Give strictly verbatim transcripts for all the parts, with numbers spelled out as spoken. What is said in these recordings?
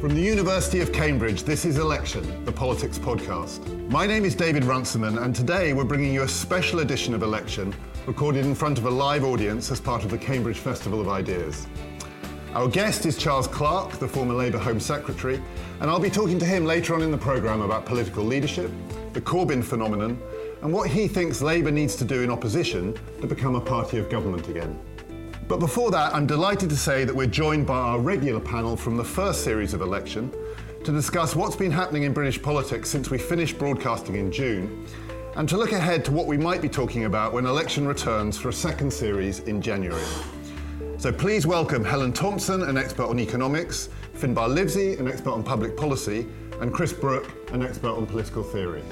From the University of Cambridge, this is Election, the Politics Podcast. My name is David Runciman, and today we're bringing you a special edition of Election, recorded in front of a live audience as part of the Cambridge Festival of Ideas. Our guest is Charles Clarke, the former Labour Home Secretary, and I'll be talking to him later on in the programme about political leadership, the Corbyn phenomenon, and what he thinks Labour needs to do in opposition to become a party of government again. But before that, I'm delighted to say that we're joined by our regular panel from the first series of Election to discuss what's been happening in British politics since we finished broadcasting in June, and to look ahead to what we might be talking about when Election returns for a second series in January. So please welcome Helen Thompson, an expert on economics, Finbar Livesey, an expert on public policy, and Chris Brooke, an expert on political theory.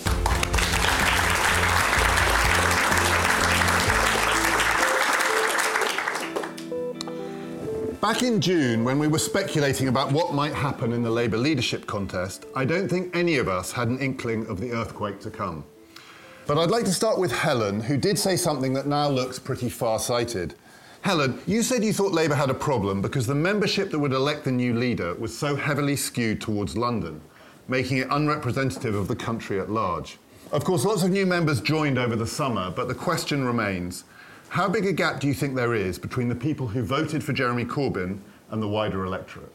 Back in June, when we were speculating about what might happen in the Labour leadership contest, I don't think any of us had an inkling of the earthquake to come. But I'd like to start with Helen, who did say something that now looks pretty far-sighted. Helen, you said you thought Labour had a problem because the membership that would elect the new leader was so heavily skewed towards London, making it unrepresentative of the country at large. Of course, lots of new members joined over the summer, but the question remains: how big a gap do you think there is between the people who voted for Jeremy Corbyn and the wider electorate?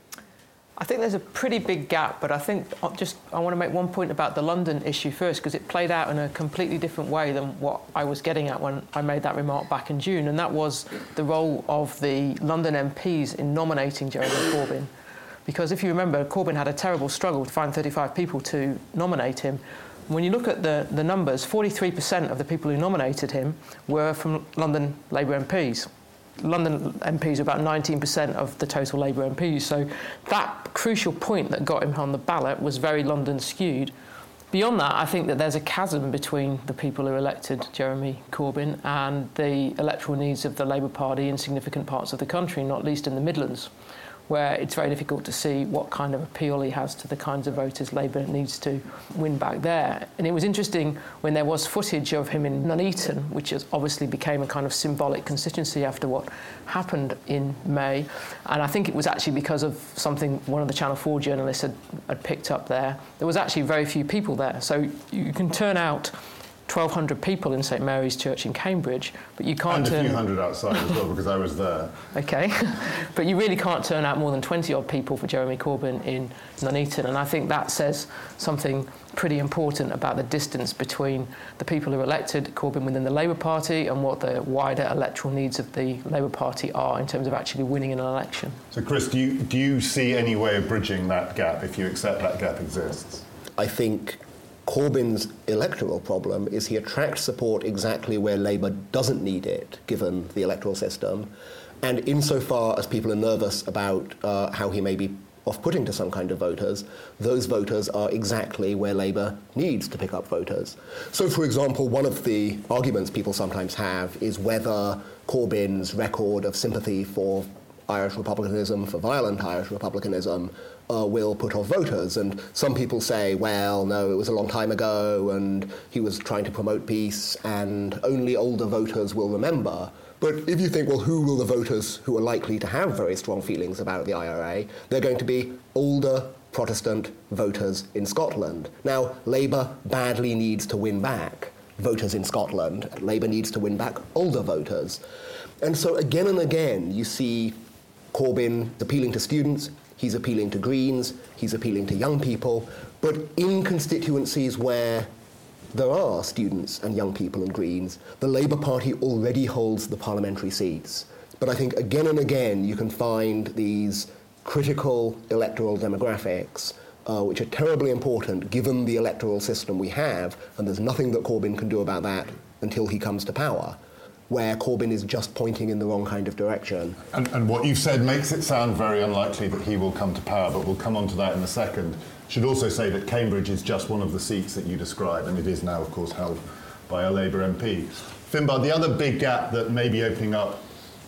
I think there's a pretty big gap, but I think just I want to make one point about the London issue first, because it played out in a completely different way than what I was getting at when I made that remark back in June, and that was the role of the London M Ps in nominating Jeremy Corbyn. Because if you remember, Corbyn had a terrible struggle to find thirty-five people to nominate him. When you look at the, the numbers, forty-three percent of the people who nominated him were from London Labour M Ps. London M Ps are about nineteen percent of the total Labour M Ps. So that crucial point that got him on the ballot was very London skewed. Beyond that, I think that there's a chasm between the people who elected Jeremy Corbyn and the electoral needs of the Labour Party in significant parts of the country, not least in the Midlands, where it's very difficult to see what kind of appeal he has to the kinds of voters Labour needs to win back there. And it was interesting when there was footage of him in Nuneaton, which has obviously became a kind of symbolic constituency after what happened in May. And I think it was actually because of something one of the Channel four journalists had, had picked up there. There was actually very few people there. So you can turn out twelve hundred people in St Mary's Church in Cambridge, but you can't and turn... And a few hundred outside as well, because I was there. OK. But you really can't turn out more than twenty-odd people for Jeremy Corbyn in Nuneaton, and I think that says something pretty important about the distance between the people who elected Corbyn within the Labour Party and what the wider electoral needs of the Labour Party are in terms of actually winning an election. So, Chris, do you, do you see any way of bridging that gap, if you accept that gap exists? I think Corbyn's electoral problem is he attracts support exactly where Labour doesn't need it, given the electoral system. And insofar as people are nervous about uh, how he may be off-putting to some kind of voters, those voters are exactly where Labour needs to pick up voters. So, for example, one of the arguments people sometimes have is whether Corbyn's record of sympathy for Irish republicanism, for violent Irish republicanism, Uh, will put off voters. And some people say, well, no, it was a long time ago and he was trying to promote peace and only older voters will remember. But if you think, well, who will the voters who are likely to have very strong feelings about the I R A? They're going to be older Protestant voters in Scotland. Now, Labour badly needs to win back voters in Scotland. Labour needs to win back older voters. And so again and again, you see Corbyn appealing to students, he's appealing to Greens, he's appealing to young people, but in constituencies where there are students and young people and Greens, the Labour Party already holds the parliamentary seats. But I think again and again you can find these critical electoral demographics uh, which are terribly important given the electoral system we have, and there's nothing that Corbyn can do about that until he comes to power, where Corbyn is just pointing in the wrong kind of direction. And, and what you've said makes it sound very unlikely that he will come to power, but we'll come on to that in a second. Should also say that Cambridge is just one of the seats that you describe, and it is now, of course, held by a Labour M P. Finbar, the other big gap that may be opening up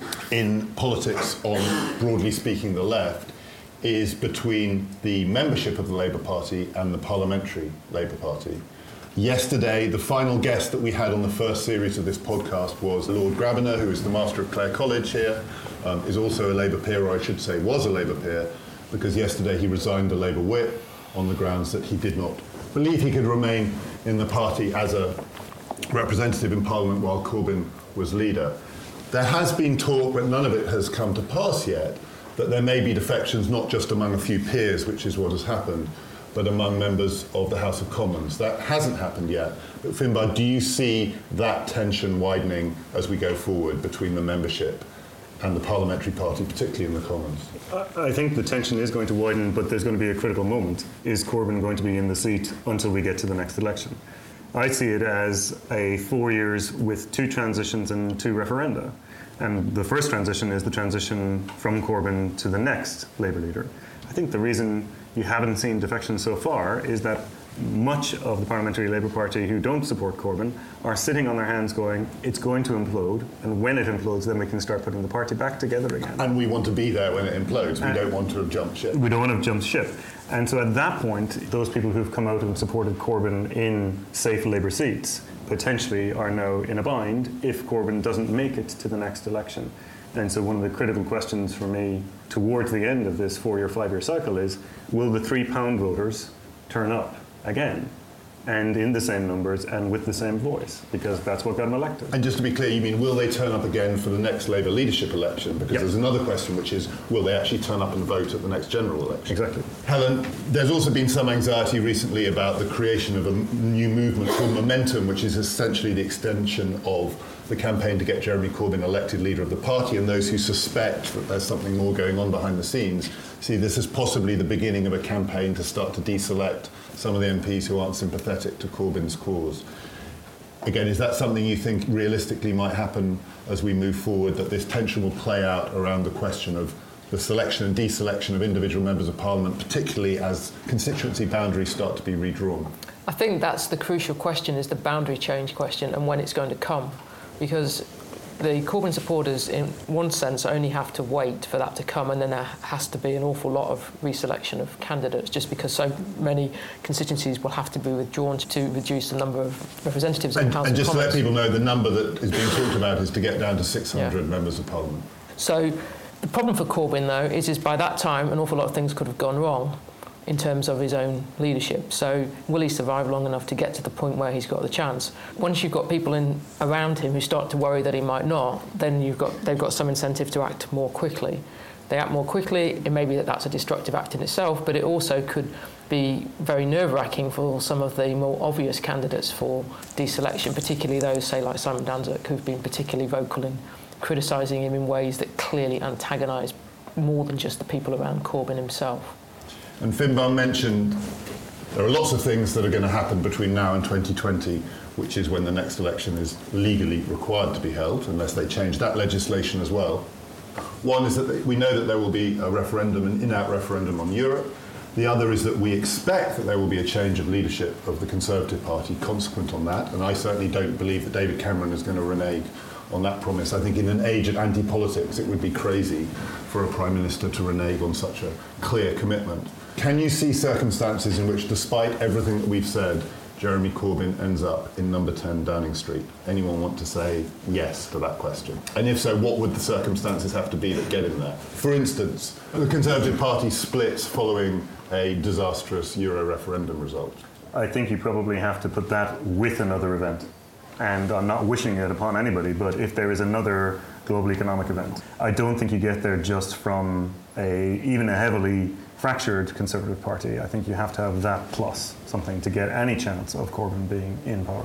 in politics on, broadly speaking, the left, is between the membership of the Labour Party and the parliamentary Labour Party. Yesterday, the final guest that we had on the first series of this podcast was Lord Grabiner, who is the Master of Clare College here, um, is also a Labour peer, or I should say was a Labour peer, because yesterday he resigned the Labour whip on the grounds that he did not believe he could remain in the party as a representative in Parliament while Corbyn was leader. There has been talk, but none of it has come to pass yet, that there may be defections not just among a few peers, which is what has happened, but among members of the House of Commons. That hasn't happened yet. But Finbar, do you see that tension widening as we go forward between the membership and the parliamentary party, particularly in the Commons? I think the tension is going to widen, but there's going to be a critical moment. Is Corbyn going to be in the seat until we get to the next election? I see it as a four years with two transitions and two referenda. And the first transition is the transition from Corbyn to the next Labour leader. I think the reason you haven't seen defection so far is that much of the Parliamentary Labour Party who don't support Corbyn are sitting on their hands going, it's going to implode, and when it implodes, then we can start putting the party back together again. And we want to be there when it implodes. We and don't want to have jumped ship. We don't want to have jumped ship. And so at that point, those people who've come out and supported Corbyn in safe Labour seats potentially are now in a bind if Corbyn doesn't make it to the next election. And so one of the critical questions for me towards the end of this four-year, five-year cycle is, will the three-pound voters turn up again, and in the same numbers and with the same voice, because that's what got them elected. And just to be clear, you mean will they turn up again for the next Labour leadership election? Because yep. there's another question, which is, will they actually turn up and vote at the next general election? Exactly. Helen, there's also been some anxiety recently about the creation of a new movement called Momentum, which is essentially the extension of the campaign to get Jeremy Corbyn elected leader of the party, and those who suspect that there's something more going on behind the scenes see this as possibly the beginning of a campaign to start to deselect some of the M Ps who aren't sympathetic to Corbyn's cause. Again, is that something you think realistically might happen as we move forward, that this tension will play out around the question of the selection and deselection of individual members of Parliament, particularly as constituency boundaries start to be redrawn? I think that's the crucial question, is the boundary change question and when it's going to come. Because the Corbyn supporters, in one sense, only have to wait for that to come, and then there has to be an awful lot of reselection of candidates, just because so many constituencies will have to be withdrawn to reduce the number of representatives in and, the House and of just Commons. to let people know, the number that is being talked about is to get down to six hundred yeah. members of Parliament. So the problem for Corbyn, though, is, is by that time an awful lot of things could have gone wrong in terms of his own leadership. So will he survive long enough to get to the point where he's got the chance? Once you've got people in around him who start to worry that he might not, then you've got they've got some incentive to act more quickly. They act more quickly, it may be that that's a destructive act in itself, but it also could be very nerve-wracking for some of the more obvious candidates for deselection, particularly those, say, like Simon Danczuk, who've been particularly vocal in criticising him in ways that clearly antagonise more than just the people around Corbyn himself. And Finbar mentioned there are lots of things that are going to happen between now and twenty twenty, which is when the next election is legally required to be held, unless they change that legislation as well. One is that we know that there will be a referendum, an in-out referendum on Europe. The other is that we expect that there will be a change of leadership of the Conservative Party consequent on that, and I certainly don't believe that David Cameron is going to renege on that promise. I think in an age of anti-politics, it would be crazy for a Prime Minister to renege on such a clear commitment. Can you see circumstances in which, despite everything that we've said, Jeremy Corbyn ends up in number ten Downing Street? Anyone want to say yes to that question? And if so, what would the circumstances have to be that get him there? For instance, the Conservative Party splits following a disastrous Euro referendum result. I think you probably have to put that with another event. And I'm not wishing it upon anybody, but if there is another global economic event, I don't think you get there just from a even a heavily fractured Conservative Party. I think you have to have that plus something to get any chance of Corbyn being in power.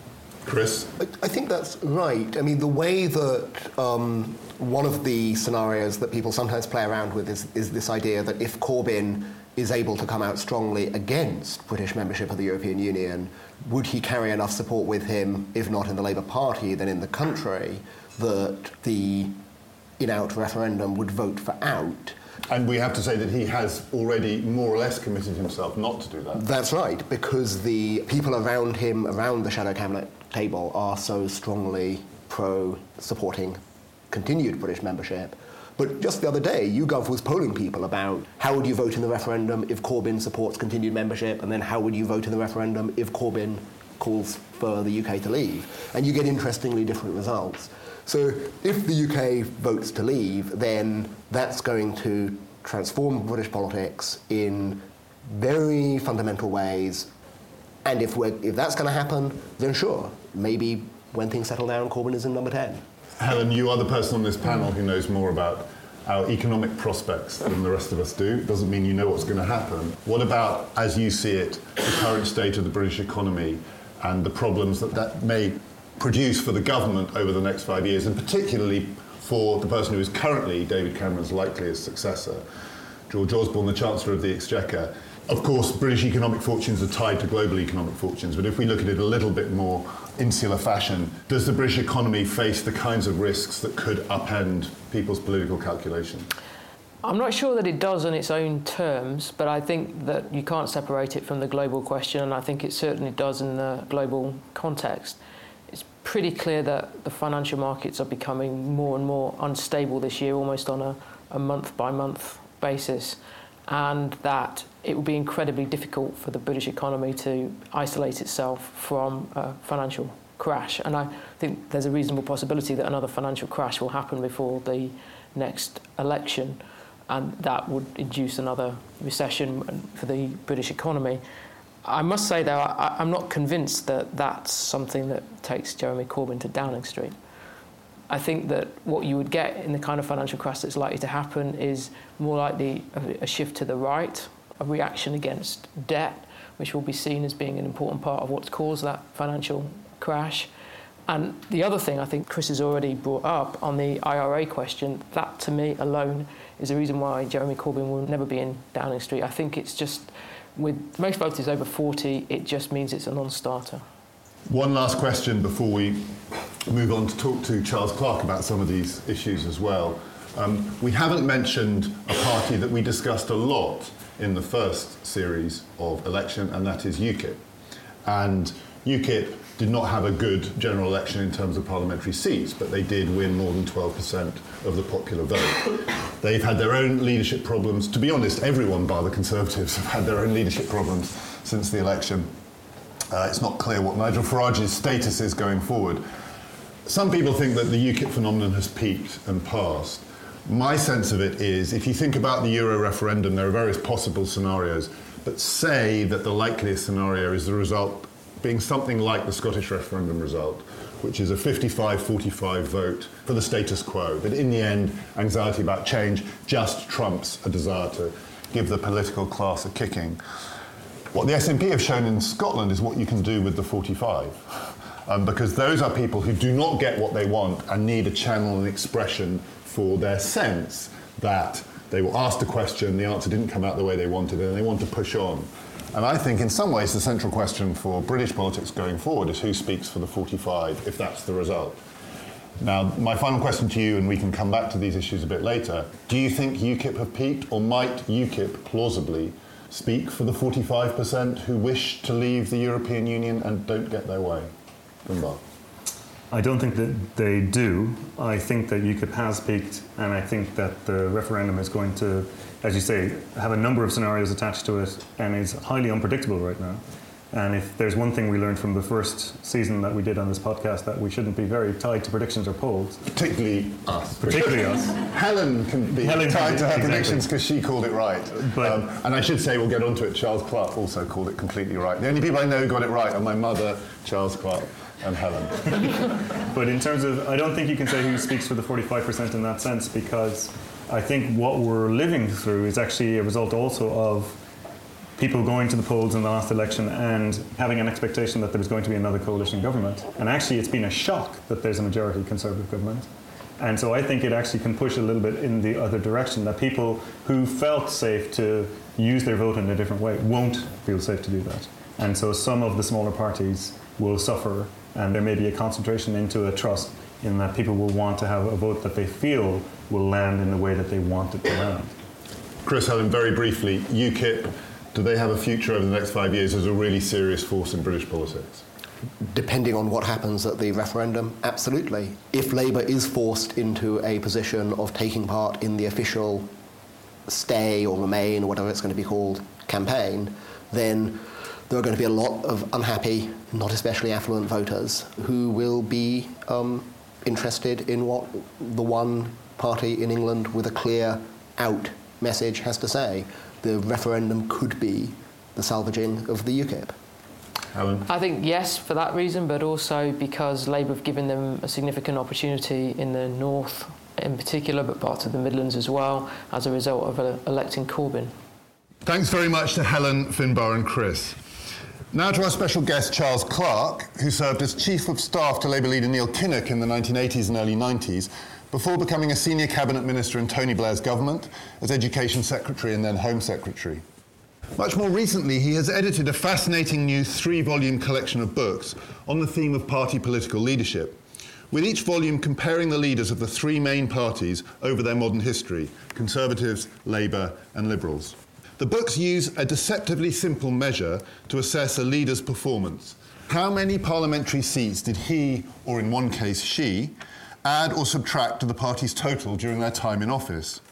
Chris? I, I think that's right. I mean, the way that um, one of the scenarios that people sometimes play around with is, is this idea that if Corbyn is able to come out strongly against British membership of the European Union, would he carry enough support with him, if not in the Labour Party, then in the country, that the in-out referendum would vote for out? And we have to say that he has already more or less committed himself not to do that. That's right, because the people around him, around the shadow cabinet table, are so strongly pro-supporting continued British membership. But just the other day, YouGov was polling people about how would you vote in the referendum if Corbyn supports continued membership, and then how would you vote in the referendum if Corbyn calls for the U K to leave? And you get interestingly different results. So if the U K votes to leave, then that's going to transform British politics in very fundamental ways. And if we're, if that's going to happen, then sure, maybe when things settle down, Corbyn is in number ten. Helen, you are the person on this panel who knows more about our economic prospects than the rest of us do. It doesn't mean you know what's going to happen. What about, as you see it, the current state of the British economy and the problems that that may produce for the government over the next five years, and particularly for the person who is currently David Cameron's likeliest successor, George Osborne, the Chancellor of the Exchequer? Of course, British economic fortunes are tied to global economic fortunes, but if we look at it a little bit more insular fashion, does the British economy face the kinds of risks that could upend people's political calculation? I'm not sure that it does on its own terms, but I think that you can't separate it from the global question, and I think it certainly does in the global context. It's pretty clear that the financial markets are becoming more and more unstable this year, almost on a, a month-by-month basis, and that it will be incredibly difficult for the British economy to isolate itself from a financial crash. And I think there's a reasonable possibility that another financial crash will happen before the next election, and that would induce another recession for the British economy. I must say, though, I, I'm not convinced that that's something that takes Jeremy Corbyn to Downing Street. I think that what you would get in the kind of financial crash that's likely to happen is more likely a, a shift to the right, a reaction against debt, which will be seen as being an important part of what's caused that financial crash. And the other thing I think Chris has already brought up on the I R A question, that to me alone is a reason why Jeremy Corbyn will never be in Downing Street. I think it's just, with most voters over forty, it just means it's a non-starter. One last question before we move on to talk to Charles Clarke about some of these issues as well. Um, we haven't mentioned a party that we discussed a lot in the first series of election, and that is UKIP. And UKIP did not have a good general election in terms of parliamentary seats, but they did win more than twelve percent of the popular vote. They've had their own leadership problems. To be honest, everyone bar the Conservatives have had their own leadership problems since the election. Uh, it's not clear what Nigel Farage's status is going forward. Some people think that the UKIP phenomenon has peaked and passed. My sense of it is, if you think about the Euro referendum, there are various possible scenarios, but say that the likeliest scenario is the result being something like the Scottish referendum result, which is a fifty-five forty-five vote for the status quo, that in the end, anxiety about change just trumps a desire to give the political class a kicking. What the S N P have shown in Scotland is what you can do with the forty-five. Um, because those are people who do not get what they want and need a channel and expression for their sense that they were asked a question, the answer didn't come out the way they wanted, and they want to push on. And I think in some ways the central question for British politics going forward is who speaks for the forty-five, if that's the result. Now, my final question to you, and we can come back to these issues a bit later, do you think UKIP have peaked, or might UKIP plausibly speak for the forty-five percent who wish to leave the European Union and don't get their way? Dunbar. I don't think that they do. I think that UKIP has peaked, and I think that the referendum is going to, as you say, have a number of scenarios attached to it, and is highly unpredictable right now. And if there's one thing we learned from the first season that we did on this podcast, that we shouldn't be very tied to predictions or polls. Particularly us. Particularly us. Helen can be Helen tied can, to her exactly. predictions because she called it right. But, um, and I should say, we'll get onto it, Charles Clarke also called it completely right. The only people I know who got it right are my mother, Charles Clarke, and Helen. But in terms of, I don't think you can say who speaks for the forty-five percent in that sense, because I think what we're living through is actually a result also of people going to the polls in the last election and having an expectation that there was going to be another coalition government. And actually it's been a shock that there's a majority Conservative government. And so I think it actually can push a little bit in the other direction, that people who felt safe to use their vote in a different way won't feel safe to do that. And so some of the smaller parties will suffer, and there may be a concentration into a trust in that people will want to have a vote that they feel will land in the way that they want it to land. Chris, Helen, very briefly, UKIP, do they have a future over the next five years as a really serious force in British politics? Depending on what happens at the referendum, absolutely. If Labour is forced into a position of taking part in the official stay or remain, or whatever it's going to be called, campaign, then there are going to be a lot of unhappy, not especially affluent voters who will be um, interested in what the one party in England with a clear out message has to say. The referendum could be the salvaging of the UKIP. Alan? I think yes, for that reason, but also because Labour have given them a significant opportunity in the north in particular, but parts of the Midlands as well, as a result of uh, electing Corbyn. Thanks very much to Helen, Finbar and Chris. Now to our special guest, Charles Clarke, who served as Chief of Staff to Labour leader Neil Kinnock in the nineteen eighties and early nineties, before becoming a senior cabinet minister in Tony Blair's government, as Education Secretary and then Home Secretary. Much more recently, he has edited a fascinating new three-volume collection of books on the theme of party political leadership, with each volume comparing the leaders of the three main parties over their modern history, Conservatives, Labour and Liberals. The books use a deceptively simple measure to assess a leader's performance. How many parliamentary seats did he, or in one case she, add or subtract to the party's total during their time in office?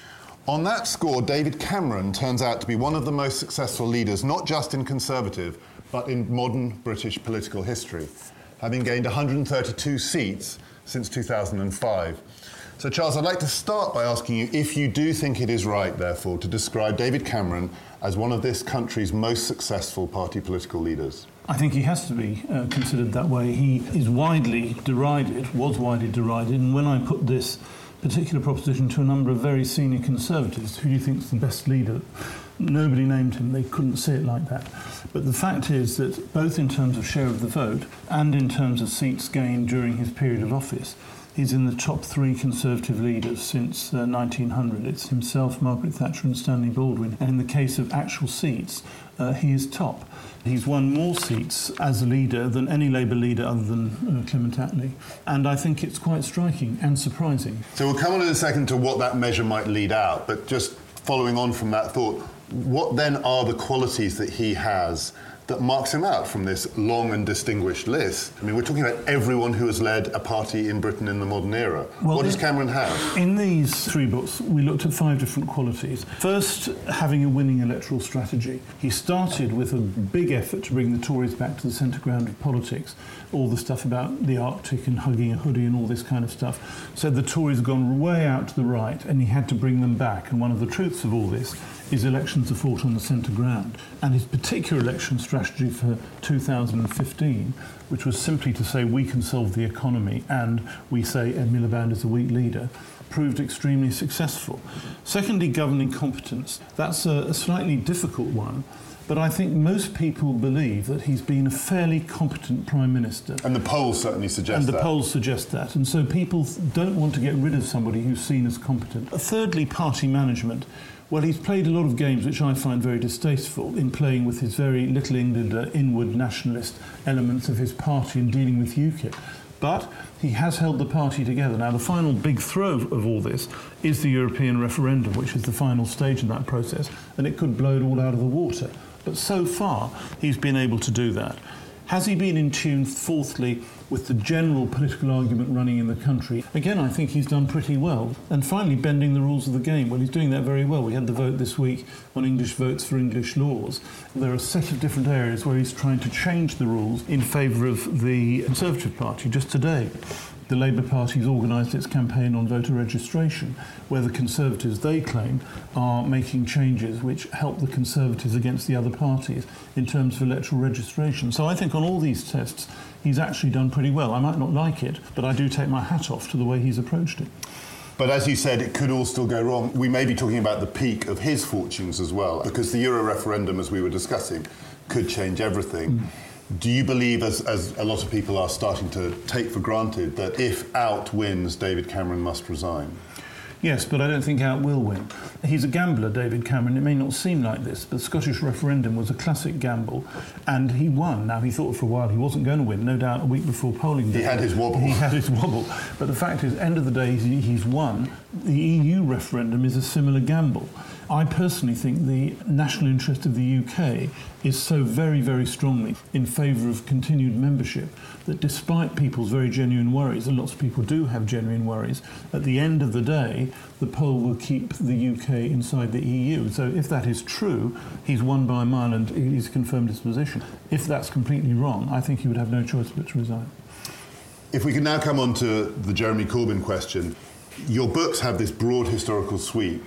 On that score, David Cameron turns out to be one of the most successful leaders, not just in Conservative, but in modern British political history, having gained one hundred thirty-two seats since two thousand five. So, Charles, I'd like to start by asking you if you do think it is right, therefore, to describe David Cameron as one of this country's most successful party political leaders. I think he has to be uh, considered that way. He is widely derided, was widely derided, and when I put this particular proposition to a number of very senior Conservatives, who do you think is the best leader? Nobody named him. They couldn't say it like that. But the fact is that both in terms of share of the vote and in terms of seats gained during his period of office, he's in the top three Conservative leaders since uh, nineteen hundred. It's himself, Margaret Thatcher and Stanley Baldwin. And in the case of actual seats, uh, he is top. He's won more seats as a leader than any Labour leader other than uh, Clement Attlee. And I think it's quite striking and surprising. So we'll come on in a second to what that measure might lead out. But just following on from that thought, what then are the qualities that he has that marks him out from this long and distinguished list? I mean, we're talking about everyone who has led a party in Britain in the modern era. Well, what does Cameron have? In these three books, we looked at five different qualities. First, having a winning electoral strategy. He started with a big effort to bring the Tories back to the centre ground of politics. All the stuff about the Arctic and hugging a hoodie and all this kind of stuff. Said the Tories had gone way out to the right and he had to bring them back. And one of the truths of all this is elections are fought on the centre ground. And his particular election strategy for two thousand fifteen, which was simply to say we can solve the economy and we say Ed Miliband is a weak leader, proved extremely successful. Secondly, governing competence. That's a, a slightly difficult one, but I think most people believe that he's been a fairly competent Prime Minister. And the polls certainly suggest that. And the polls suggest that. And so people don't want to get rid of somebody who's seen as competent. Thirdly, party management. Well, he's played a lot of games which I find very distasteful in playing with his very Little England uh, inward nationalist elements of his party and dealing with UKIP. But he has held the party together. Now, the final big throw of all this is the European referendum, which is the final stage in that process, and it could blow it all out of the water. But so far, he's been able to do that. Has he been in tune, fourthly, with the general political argument running in the country? Again, I think he's done pretty well. And finally, bending the rules of the game. Well, he's doing that very well. We had the vote this week on English votes for English laws. There are a set of different areas where he's trying to change the rules in favour of the Conservative Party. Just today, the Labour Party's organised its campaign on voter registration, where the Conservatives, they claim, are making changes which help the Conservatives against the other parties in terms of electoral registration. So I think on all these tests, he's actually done pretty well. I might not like it, but I do take my hat off to the way he's approached it. But as you said, it could all still go wrong. We may be talking about the peak of his fortunes as well, because the Euro referendum, as we were discussing, could change everything. Mm. Do you believe, as, as a lot of people are starting to take for granted, that if Out wins, David Cameron must resign? Yes, but I don't think Out will win. He's a gambler, David Cameron. It may not seem like this, but the Scottish referendum was a classic gamble, and he won. Now, he thought for a while he wasn't going to win, no doubt a week before polling day. He had his wobble. He had his wobble. But the fact is, end of the day, he's won. The E U referendum is a similar gamble. I personally think the national interest of the U K is so very, very strongly in favour of continued membership that despite people's very genuine worries, and lots of people do have genuine worries, at the end of the day, the poll will keep the U K inside the E U. So if that is true, he's won by a mile and he's confirmed his position. If that's completely wrong, I think he would have no choice but to resign. If we can now come on to the Jeremy Corbyn question. Your books have this broad historical sweep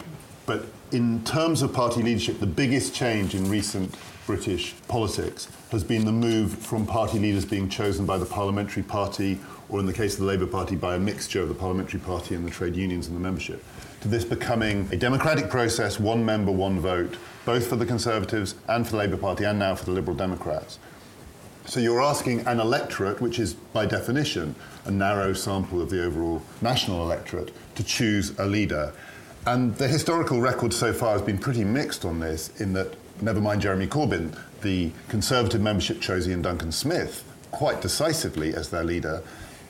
But in terms of party leadership, the biggest change in recent British politics has been the move from party leaders being chosen by the parliamentary party, or in the case of the Labour Party, by a mixture of the parliamentary party and the trade unions and the membership, to this becoming a democratic process, one member, one vote, both for the Conservatives and for the Labour Party and now for the Liberal Democrats. So you're asking an electorate, which is by definition a narrow sample of the overall national electorate, to choose a leader. And the historical record so far has been pretty mixed on this, in that, never mind Jeremy Corbyn, the Conservative membership chose Ian Duncan Smith quite decisively as their leader.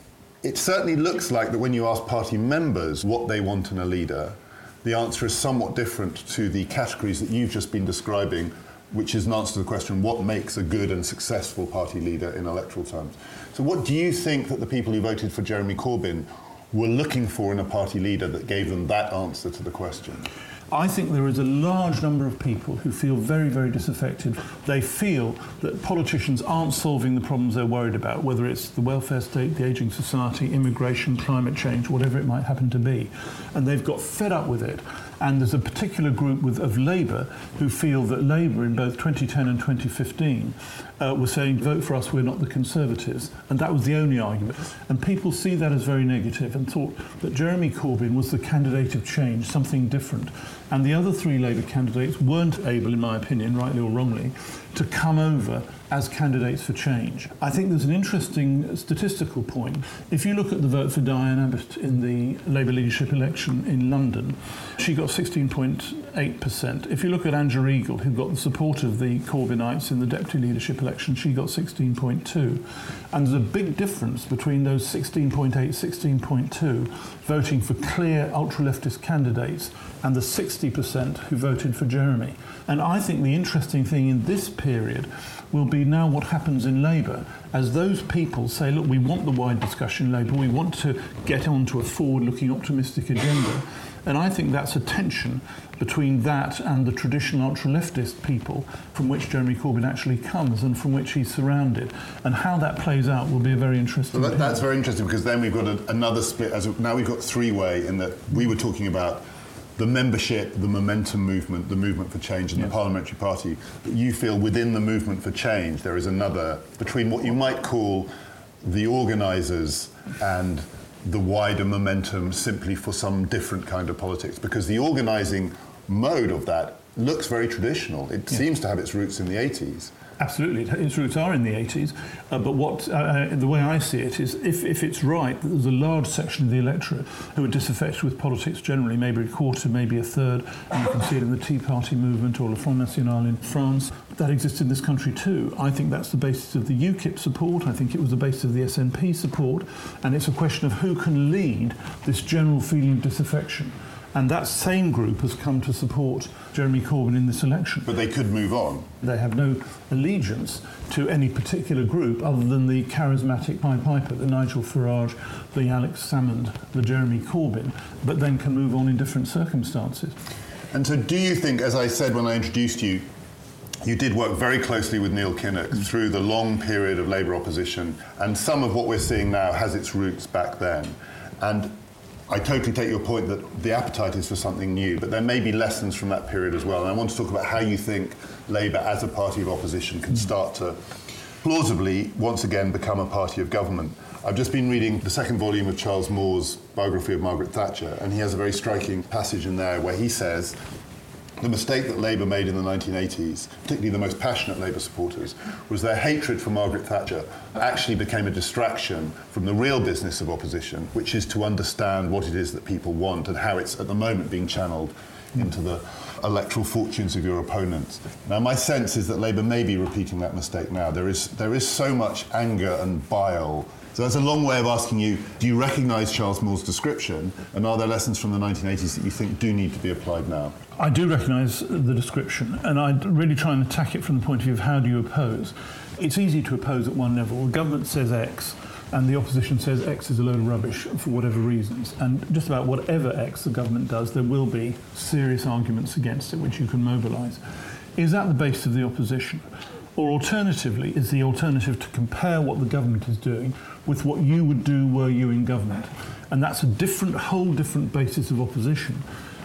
It certainly looks like that when you ask party members what they want in a leader, the answer is somewhat different to the categories that you've just been describing, which is an answer to the question, what makes a good and successful party leader in electoral terms? So what do you think that the people who voted for Jeremy Corbyn were looking for in a party leader that gave them that answer to the question? I think there is a large number of people who feel very, very disaffected. They feel that politicians aren't solving the problems they're worried about, whether it's the welfare state, the ageing society, immigration, climate change, whatever it might happen to be. And they've got fed up with it. And there's a particular group with, of Labour who feel that Labour in both twenty ten and twenty fifteen uh, were saying, vote for us, we're not the Conservatives. And that was the only argument. And people see that as very negative and thought that Jeremy Corbyn was the candidate of change, something different. And the other three Labour candidates weren't able, in my opinion, rightly or wrongly, to come over as candidates for change. I think there's an interesting statistical point. If you look at the vote for Diane Abbott in the Labour leadership election in London, she got sixteen point eight percent. If you look at Angela Eagle, who got the support of the Corbynites in the deputy leadership election, she got sixteen point two. And there's a big difference between those sixteen point eight, sixteen point two voting for clear ultra-leftist candidates and the sixty percent who voted for Jeremy. And I think the interesting thing in this period will be now what happens in Labour as those people say, look, we want the wide discussion in Labour, we want to get on to a forward-looking optimistic agenda. And I think that's a tension between that and the traditional ultra-leftist people from which Jeremy Corbyn actually comes and from which he's surrounded. And how that plays out will be a very interesting well, that, That's very interesting, because then we've got a, another split. As a, now we've got three-way in that we were talking about the membership, the momentum movement, the movement for change, and yeah. the parliamentary party. But you feel within the movement for change there is another, between what you might call the organisers and the wider momentum simply for some different kind of politics, because the organising mode of that looks very traditional. It yeah. seems to have its roots in the eighties. Absolutely, its roots are in the eighties, uh, but what uh, the way I see it is if, if it's right that there's a large section of the electorate who are disaffected with politics generally, maybe a quarter, maybe a third, and you can see it in the Tea Party movement or Le Front National in France, that exists in this country too. I think that's the basis of the UKIP support, I think it was the basis of the S N P support, and it's a question of who can lead this general feeling of disaffection. And that same group has come to support Jeremy Corbyn in this election. But they could move on. They have no allegiance to any particular group other than the charismatic Pied Piper, the Nigel Farage, the Alex Salmond, the Jeremy Corbyn, but then can move on in different circumstances. And so do you think, as I said when I introduced you, you did work very closely with Neil Kinnock mm. through the long period of Labour opposition, and some of what we're seeing now has its roots back then. And I totally take your point that the appetite is for something new, but there may be lessons from that period as well. And I want to talk about how you think Labour as a party of opposition can start to plausibly once again become a party of government. I've just been reading the second volume of Charles Moore's biography of Margaret Thatcher, and he has a very striking passage in there where he says the mistake that Labour made in the nineteen eighties, particularly the most passionate Labour supporters, was their hatred for Margaret Thatcher actually became a distraction from the real business of opposition, which is to understand what it is that people want and how it's at the moment being channeled into the electoral fortunes of your opponents. Now, my sense is that Labour may be repeating that mistake now. There is, there is so much anger and bile. So that's a long way of asking you, do you recognise Charles Moore's description, and are there lessons from the nineteen eighties that you think do need to be applied now? I do recognise the description, and I really try and attack it from the point of view of how do you oppose. It's easy to oppose at one level. The government says X, and the opposition says X is a load of rubbish for whatever reasons. And just about whatever X the government does, there will be serious arguments against it, which you can mobilise. Is that the base of the opposition? Or alternatively, is the alternative to compare what the government is doing with what you would do were you in government? And that's a different, whole different basis of opposition.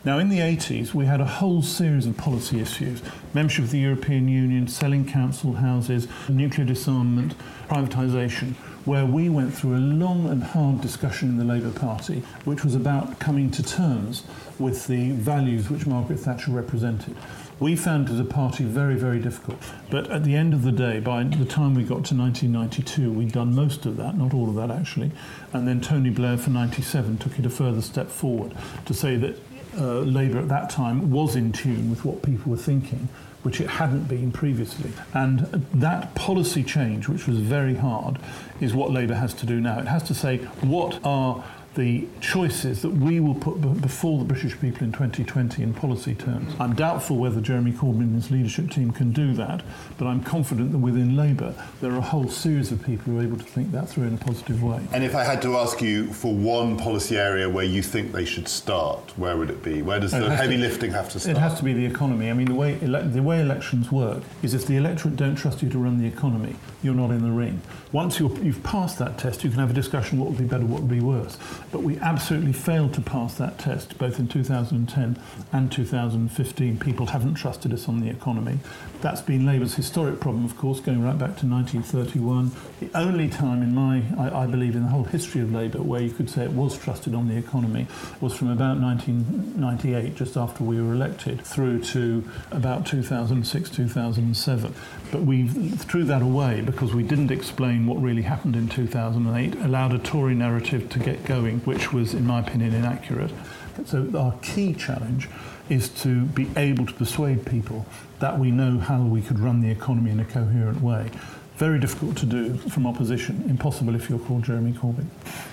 Now, in the eighties, we had a whole series of policy issues: membership of the European Union, selling council houses, nuclear disarmament, privatisation, where we went through a long and hard discussion in the Labour Party, which was about coming to terms with the values which Margaret Thatcher represented. We found it as a party very, very difficult. But at the end of the day, by the time we got to nineteen ninety-two, we'd done most of that, not all of that actually. And then Tony Blair for ninety-seven took it a further step forward to say that uh, Labour at that time was in tune with what people were thinking, which it hadn't been previously. And that policy change, which was very hard, is what Labour has to do now. It has to say, what are the choices that we will put b- before the British people in twenty twenty in policy terms. I'm doubtful whether Jeremy Corbyn and his leadership team can do that, but I'm confident that within Labour there are a whole series of people who are able to think that through in a positive way. And if I had to ask you for one policy area where you think they should start, where would it be? Where does the heavy to, lifting have to start? It has to be the economy. I mean, the way ele- the way elections work is if the electorate don't trust you to run the economy, you're not in the ring. Once you're, you've passed that test, you can have a discussion what would be better, what would be worse. But we absolutely failed to pass that test, both in two thousand ten and two thousand fifteen. People haven't trusted us on the economy. That's been Labour's historic problem, of course, going right back to nineteen thirty-one. The only time in my, I, I believe, in the whole history of Labour where you could say it was trusted on the economy was from about nineteen ninety-eight, just after we were elected, through to about two thousand six, two thousand seven. But we threw that away because we didn't explain what really happened in two thousand eight, allowed a Tory narrative to get going, which was, in my opinion, inaccurate. So our key challenge is to be able to persuade people that we know how we could run the economy in a coherent way. Very difficult to do from opposition, impossible if you're called Jeremy Corbyn.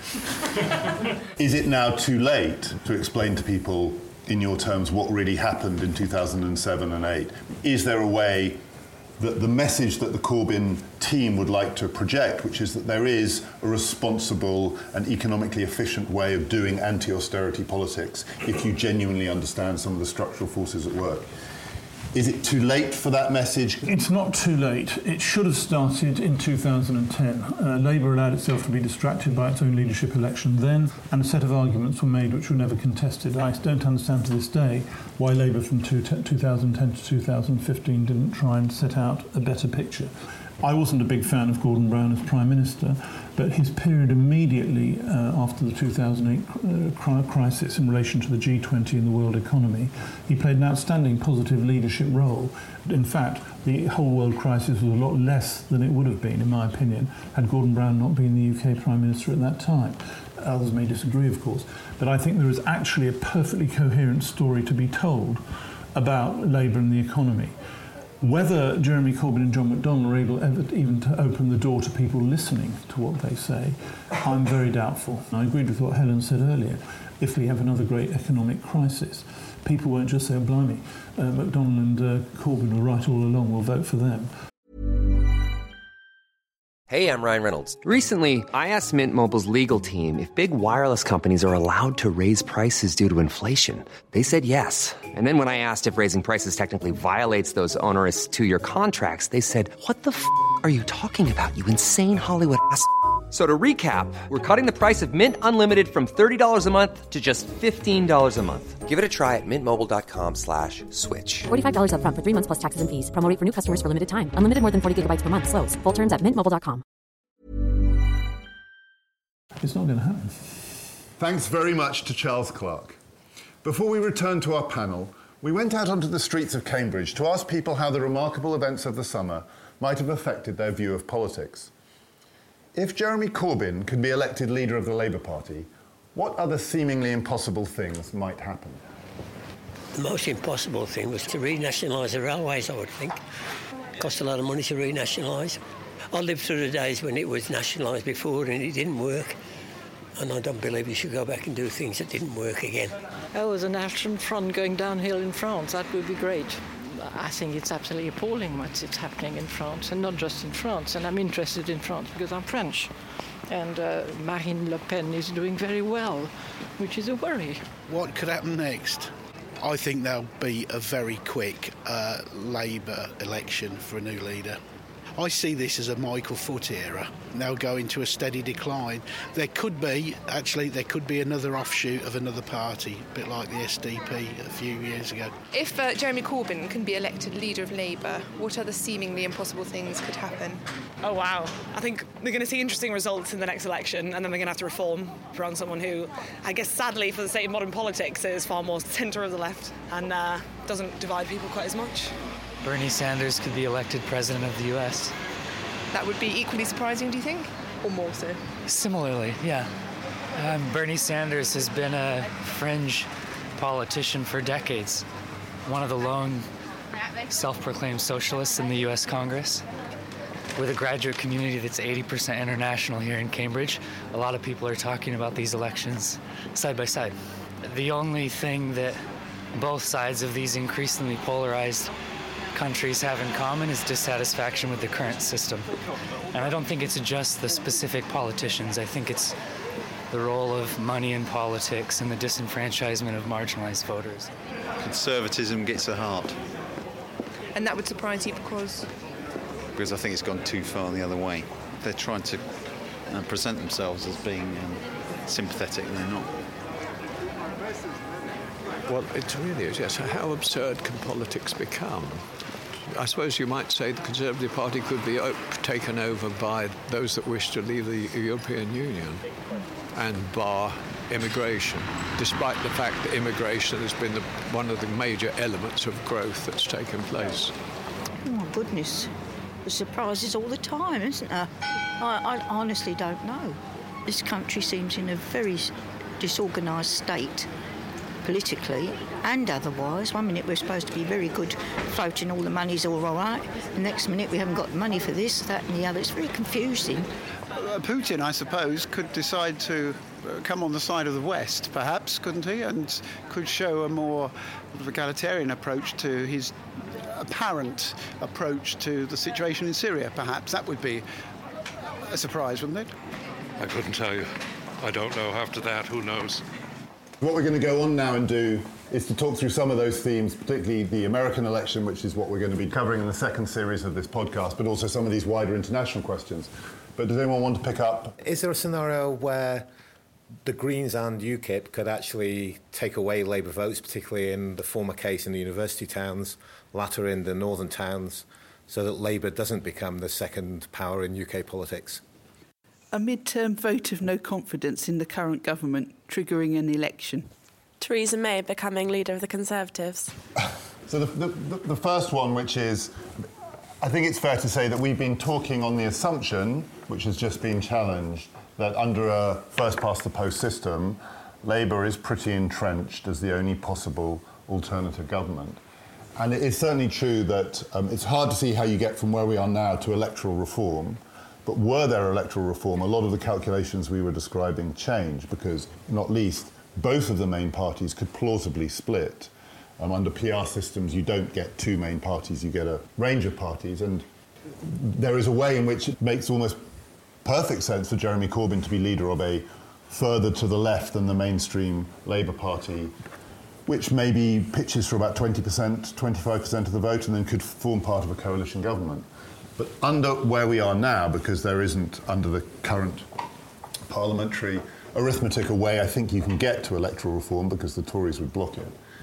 Is it now too late to explain to people, in your terms, what really happened in two thousand seven and eight? Is there a way that the message that the Corbyn team would like to project, which is that there is a responsible and economically efficient way of doing anti-austerity politics if you genuinely understand some of the structural forces at work? Is it too late for that message? It's not too late. It should have started in two thousand ten. Uh, Labour allowed itself to be distracted by its own leadership election then, and a set of arguments were made which were never contested. I don't understand to this day why Labour from two thousand ten to two thousand fifteen didn't try and set out a better picture. I wasn't a big fan of Gordon Brown as Prime Minister, but his period immediately uh, after the two thousand eight uh, crisis in relation to the G twenty and the world economy, he played an outstanding positive leadership role. In fact, the whole world crisis was a lot less than it would have been, in my opinion, had Gordon Brown not been the U K Prime Minister at that time. Others may disagree, of course, but I think there is actually a perfectly coherent story to be told about Labour and the economy. Whether Jeremy Corbyn and John McDonnell are able ever even to open the door to people listening to what they say, I'm very doubtful. I agreed with what Helen said earlier. If we have another great economic crisis, people won't just say, oh, blimey, uh, McDonnell and uh, Corbyn were right all along, we'll vote for them. Hey, I'm Ryan Reynolds. Recently, I asked Mint Mobile's legal team if big wireless companies are allowed to raise prices due to inflation. They said yes. And then when I asked if raising prices technically violates those onerous two-year contracts, they said, what the f*** are you talking about, you insane Hollywood ass f- So to recap, we're cutting the price of Mint Unlimited from thirty dollars a month to just fifteen dollars a month. Give it a try at mintmobile.com slash switch. forty-five dollars up front for three months plus taxes and fees. Promo rate for new customers for limited time. Unlimited more than forty gigabytes per month. Slows full terms at mint mobile dot com. It's not going to happen. Thanks very much to Charles Clarke. Before we return to our panel, we went out onto the streets of Cambridge to ask people how the remarkable events of the summer might have affected their view of politics. If Jeremy Corbyn could be elected leader of the Labour Party, what other seemingly impossible things might happen? The most impossible thing was to renationalise the railways, I would think. It cost a lot of money to renationalise. I lived through the days when it was nationalised before and it didn't work. And I don't believe you should go back and do things that didn't work again. Oh, as a national front going downhill in France, that would be great. I think it's absolutely appalling what's happening in France, and not just in France. And I'm interested in France because I'm French. And uh, Marine Le Pen is doing very well, which is a worry. What could happen next? I think there'll be a very quick uh, Labour election for a new leader. I see this as a Michael Foot era. They'll go into a steady decline. There could be, actually, there could be another offshoot of another party, a bit like the S D P a few years ago. If uh, Jeremy Corbyn can be elected leader of Labour, what other seemingly impossible things could happen? Oh, wow. I think we're going to see interesting results in the next election, and then we're going to have to reform around someone who, I guess, sadly, for the sake of modern politics, is far more centre of the left and uh, doesn't divide people quite as much. Bernie Sanders could be elected president of the U S. That would be equally surprising, do you think? Or more so? Similarly, yeah. Um, Bernie Sanders has been a fringe politician for decades. One of the lone self-proclaimed socialists in the U S Congress. With a graduate community that's eighty percent international here in Cambridge, a lot of people are talking about these elections side by side. The only thing that both sides of these increasingly polarized countries have in common is dissatisfaction with the current system. And I don't think it's just the specific politicians. I think it's the role of money in politics and the disenfranchisement of marginalized voters. Conservatism gets a heart. And that would surprise you because? Because I think it's gone too far the other way. They're trying to uh, present themselves as being um, sympathetic, and they're not. Well, it really is, yes. How absurd can politics become? I suppose you might say the Conservative Party could be taken over by those that wish to leave the European Union and bar immigration, despite the fact that immigration has been the, one of the major elements of growth that's taken place. Oh, my goodness. There's surprises all the time, isn't there? I, I honestly don't know. This country seems in a very disorganised state, politically and otherwise. One minute we're supposed to be very good, floating all the money's all right. The next minute we haven't got the money for this, that and the other. It's very confusing. Uh, Putin, I suppose, could decide to come on the side of the West, perhaps, couldn't he? And could show a more egalitarian approach to his apparent approach to the situation in Syria, perhaps. That would be a surprise, wouldn't it? I couldn't tell you. I don't know. After that, who knows? What we're going to go on now and do is to talk through some of those themes, particularly the American election, which is what we're going to be covering in the second series of this podcast, but also some of these wider international questions. But does anyone want to pick up? Is there a scenario where the Greens and UKIP could actually take away Labour votes, particularly in the former case in the university towns, latter in the northern towns, so that Labour doesn't become the second power in U K politics? A mid-term vote of no confidence in the current government, triggering an election. Theresa May becoming leader of the Conservatives. So the, the, the first one, which is, I think it's fair to say that we've been talking on the assumption, which has just been challenged, that under a first-past-the-post system, Labour is pretty entrenched as the only possible alternative government. And it is certainly true that um, it's hard to see how you get from where we are now to electoral reform. But were there electoral reform, a lot of the calculations we were describing change because, not least, both of the main parties could plausibly split. Um, under P R systems, you don't get two main parties, you get a range of parties. And there is a way in which it makes almost perfect sense for Jeremy Corbyn to be leader of a further to the left than the mainstream Labour Party, which maybe pitches for about twenty percent, twenty-five percent of the vote and then could form part of a coalition government. But under where we are now, because there isn't, under the current parliamentary arithmetic, a way I think you can get to electoral reform because the Tories would block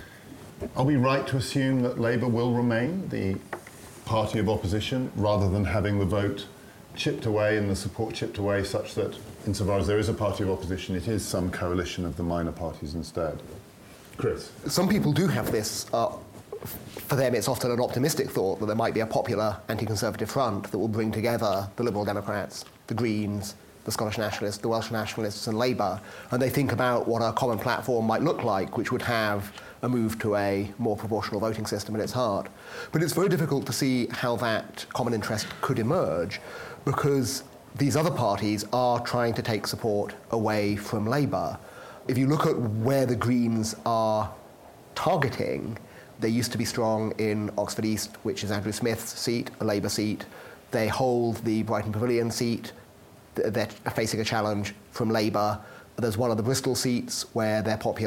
it. Are we right to assume that Labour will remain the party of opposition rather than having the vote chipped away and the support chipped away such that, insofar as there is a party of opposition, it is some coalition of the minor parties instead? Chris? Some people do have this... Uh, For them, it's often an optimistic thought that there might be a popular anti-Conservative front that will bring together the Liberal Democrats, the Greens, the Scottish Nationalists, the Welsh Nationalists and Labour, and they think about what a common platform might look like, which would have a move to a more proportional voting system in its heart. But it's very difficult to see how that common interest could emerge because these other parties are trying to take support away from Labour. If you look at where the Greens are targeting, they used to be strong in Oxford East, which is Andrew Smith's seat, a Labour seat. They hold the Brighton Pavilion seat. They're facing a challenge from Labour. There's one of the Bristol seats where they're popular,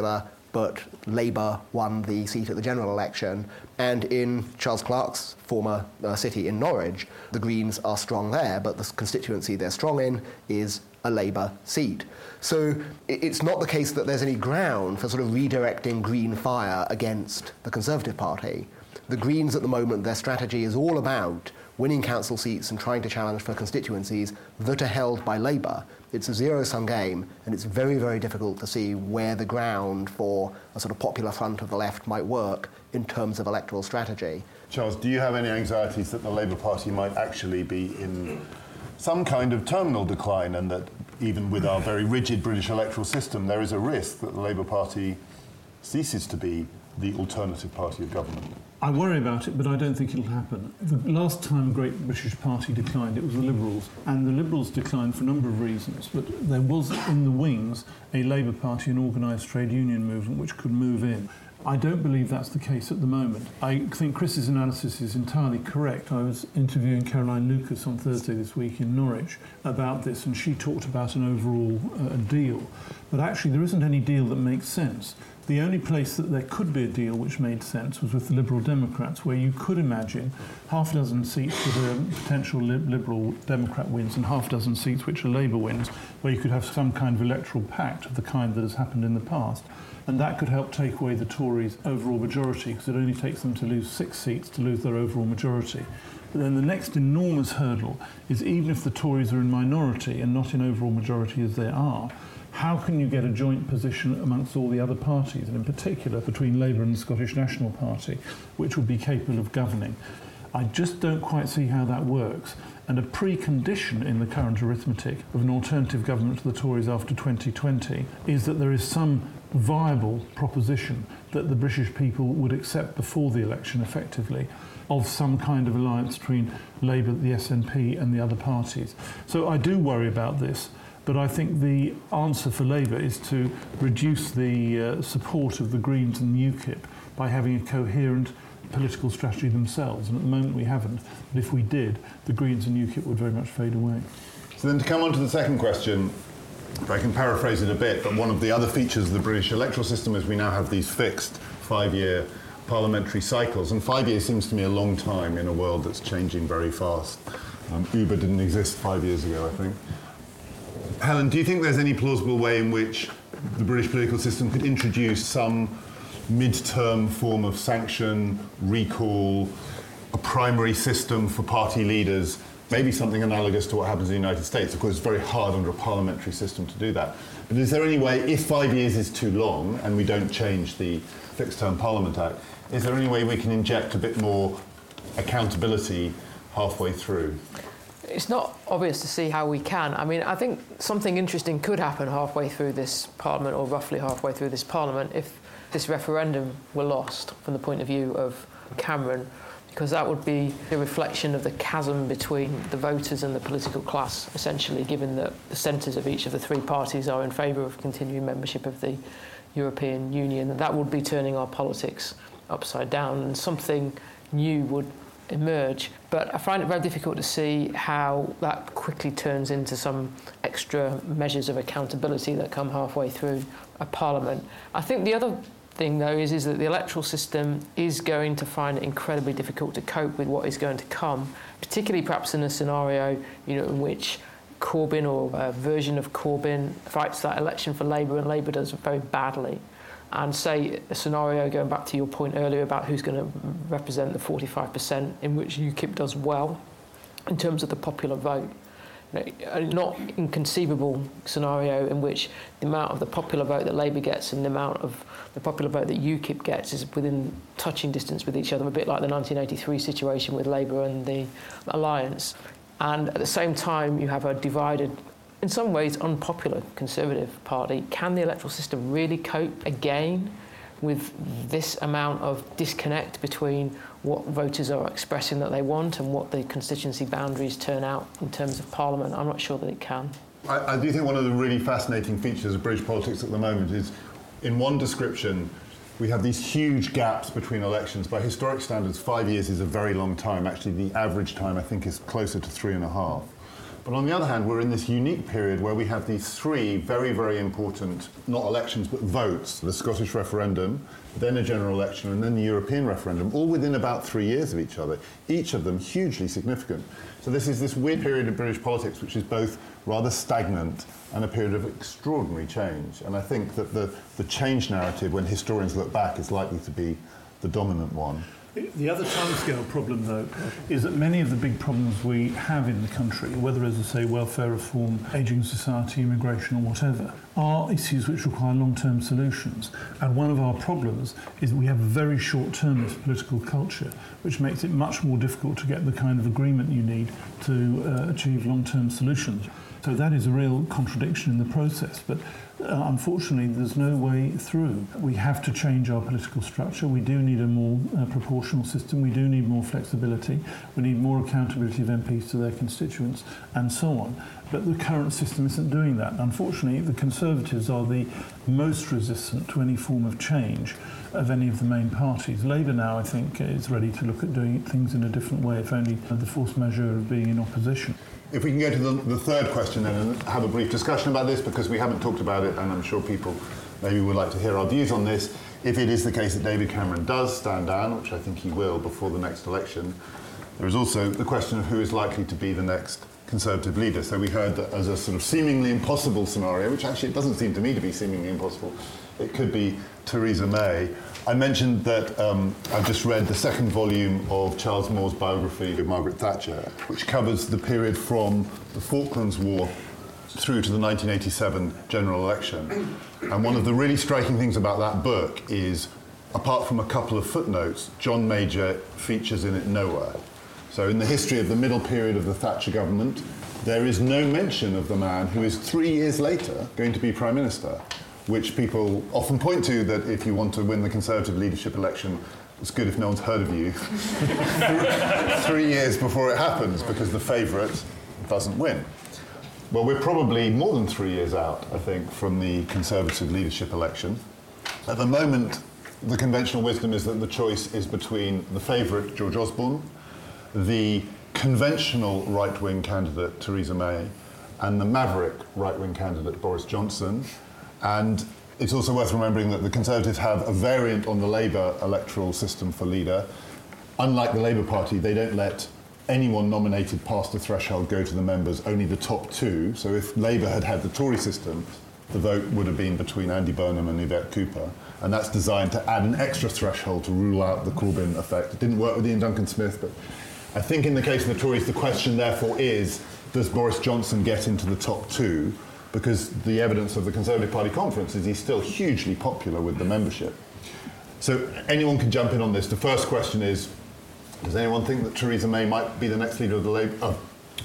but Labour won the seat at the general election. And in Charles Clarke's former uh, city in Norwich, the Greens are strong there, but the constituency they're strong in is a Labour seat. So it's not the case that there's any ground for sort of redirecting Green fire against the Conservative Party. The Greens at the moment, their strategy is all about winning council seats and trying to challenge for constituencies that are held by Labour. It's a zero-sum game, and it's very, very difficult to see where the ground for a sort of popular front of the left might work in terms of electoral strategy. Charles, do you have any anxieties that the Labour Party might actually be in some kind of terminal decline, and that even with our very rigid British electoral system, there is a risk that the Labour Party ceases to be the alternative party of government? I worry about it, but I don't think it'll happen. The last time a great British party declined, it was the Liberals, and the Liberals declined for a number of reasons, but there was in the wings a Labour Party and organised trade union movement which could move in. I don't believe that's the case at the moment. I think Chris's analysis is entirely correct. I was interviewing Caroline Lucas on Thursday this week in Norwich about this, and she talked about an overall uh, deal. But actually there isn't any deal that makes sense. The only place that there could be a deal which made sense was with the Liberal Democrats, where you could imagine half a dozen seats with a potential li- Liberal Democrat wins and half a dozen seats which are Labour wins, where you could have some kind of electoral pact of the kind that has happened in the past. And that could help take away the Tories' overall majority, because it only takes them to lose six seats to lose their overall majority. But then the next enormous hurdle is, even if the Tories are in minority and not in overall majority as they are, how can you get a joint position amongst all the other parties, and in particular between Labour and the Scottish National Party, which would be capable of governing? I just don't quite see how that works. And a precondition in the current arithmetic of an alternative government to the Tories after twenty twenty is that there is some viable proposition that the British people would accept before the election effectively, of some kind of alliance between Labour, the S N P and the other parties. So I do worry about this. But I think the answer for Labour is to reduce the uh, support of the Greens and UKIP by having a coherent political strategy themselves. And at the moment we haven't. But if we did, the Greens and UKIP would very much fade away. So then to come on to the second question, if I can paraphrase it a bit, but one of the other features of the British electoral system is we now have these fixed five-year parliamentary cycles. And five years seems to me a long time in a world that's changing very fast. Um, Uber didn't exist five years ago, I think. Helen, do you think there's any plausible way in which the British political system could introduce some mid-term form of sanction, recall, a primary system for party leaders, maybe something analogous to what happens in the United States? Of course, it's very hard under a parliamentary system to do that. But is there any way, if five years is too long and we don't change the Fixed-Term Parliament Act, is there any way we can inject a bit more accountability halfway through? It's not obvious to see how we can. I mean, I think something interesting could happen halfway through this Parliament, or roughly halfway through this Parliament, if this referendum were lost from the point of view of Cameron, because that would be a reflection of the chasm between the voters and the political class, essentially, given that the centres of each of the three parties are in favour of continuing membership of the European Union. And that would be turning our politics upside down, and something new would emerge. But I find it very difficult to see how that quickly turns into some extra measures of accountability that come halfway through a parliament. I think the other thing, though, is, is that the electoral system is going to find it incredibly difficult to cope with what is going to come, particularly perhaps in a scenario, you know, in which Corbyn or a version of Corbyn fights that election for Labour and Labour does very badly. And say a scenario, going back to your point earlier about who's going to represent the forty-five percent in which UKIP does well in terms of the popular vote. You know, a not inconceivable scenario in which the amount of the popular vote that Labour gets and the amount of the popular vote that UKIP gets is within touching distance with each other, a bit like the nineteen eighty-three situation with Labour and the Alliance. And at the same time, you have a divided, in some ways, unpopular Conservative Party. Can the electoral system really cope again with this amount of disconnect between what voters are expressing that they want and what the constituency boundaries turn out in terms of Parliament? I'm not sure that it can. I, I do think one of the really fascinating features of British politics at the moment is, in one description, we have these huge gaps between elections. By historic standards, five years is a very long time. Actually, the average time, I think, is closer to three and a half. But on the other hand, we're in this unique period where we have these three very, very important, not elections, but votes, the Scottish referendum, then a general election, and then the European referendum, all within about three years of each other, each of them hugely significant. So this is this weird period of British politics which is both rather stagnant and a period of extraordinary change. And I think that the, the change narrative, when historians look back, is likely to be the dominant one. The other timescale problem, though, is that many of the big problems we have in the country, whether, as I say, welfare reform, ageing society, immigration or whatever, are issues which require long-term solutions. And one of our problems is that we have a very short-termist political culture, which makes it much more difficult to get the kind of agreement you need to uh, achieve long-term solutions. So that is a real contradiction in the process. But uh, unfortunately, there's no way through. We have to change our political structure. We do need a more uh, proportional system. We do need more flexibility. We need more accountability of M Ps to their constituents, and so on. But the current system isn't doing that. Unfortunately, the Conservatives are the most resistant to any form of change of any of the main parties. Labour now, I think, is ready to look at doing things in a different way, if only the force majeure of being in opposition. If we can go to the, the third question then and have a brief discussion about this, because we haven't talked about it, and I'm sure people maybe would like to hear our views on this. If it is the case that David Cameron does stand down, which I think he will before the next election, there is also the question of who is likely to be the next Conservative leader. So we heard that as a sort of seemingly impossible scenario, which actually it doesn't seem to me to be seemingly impossible, it could be Theresa May. I mentioned that um, I've just read the second volume of Charles Moore's biography of Margaret Thatcher, which covers the period from the Falklands War through to the nineteen eighty-seven general election. And one of the really striking things about that book is, apart from a couple of footnotes, John Major features in it nowhere. So in the history of the middle period of the Thatcher government, there is no mention of the man who is three years later going to be Prime Minister, which people often point to that if you want to win the Conservative leadership election, it's good if no one's heard of you three years before it happens, because the favourite doesn't win. Well, we're probably more than three years out, I think, from the Conservative leadership election. At the moment, the conventional wisdom is that the choice is between the favourite, George Osborne, the conventional right-wing candidate, Theresa May, and the maverick right-wing candidate, Boris Johnson. And it's also worth remembering that the Conservatives have a variant on the Labour electoral system for leader. Unlike the Labour Party, they don't let anyone nominated past the threshold go to the members, only the top two. So if Labour had had the Tory system, the vote would have been between Andy Burnham and Yvette Cooper. And that's designed to add an extra threshold to rule out the Corbyn effect. It didn't work with Ian Duncan Smith, but I think in the case of the Tories, the question therefore is, does Boris Johnson get into the top two? Because the evidence of the Conservative Party conference is he's still hugely popular with the membership. So anyone can jump in on this. The first question is, does anyone think that Theresa May might be the next leader of the Labour... Oh.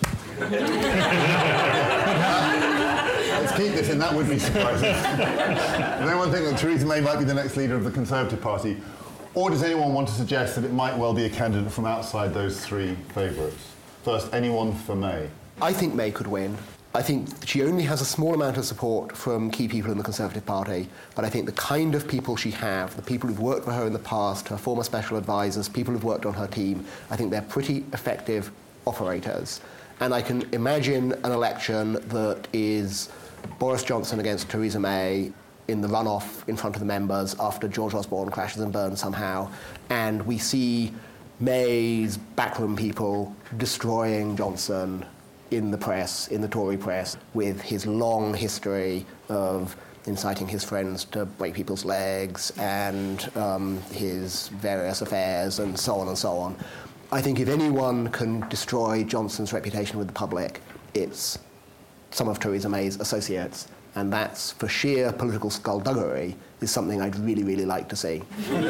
Let's keep this in, that would be surprising. Does anyone think that Theresa May might be the next leader of the Conservative Party? Or does anyone want to suggest that it might well be a candidate from outside those three favourites? First, anyone for May? I think May could win. I think she only has a small amount of support from key people in the Conservative Party, but I think the kind of people she has, the people who've worked for her in the past, her former special advisors, people who've worked on her team, I think they're pretty effective operators. And I can imagine an election that is Boris Johnson against Theresa May in the runoff in front of the members after George Osborne crashes and burns somehow, and we see May's backroom people destroying Johnson in the press, in the Tory press, with his long history of inciting his friends to break people's legs and um, his various affairs and so on and so on. I think if anyone can destroy Johnson's reputation with the public, it's some of Theresa May's associates. And that's, for sheer political skullduggery, is something I'd really, really like to see.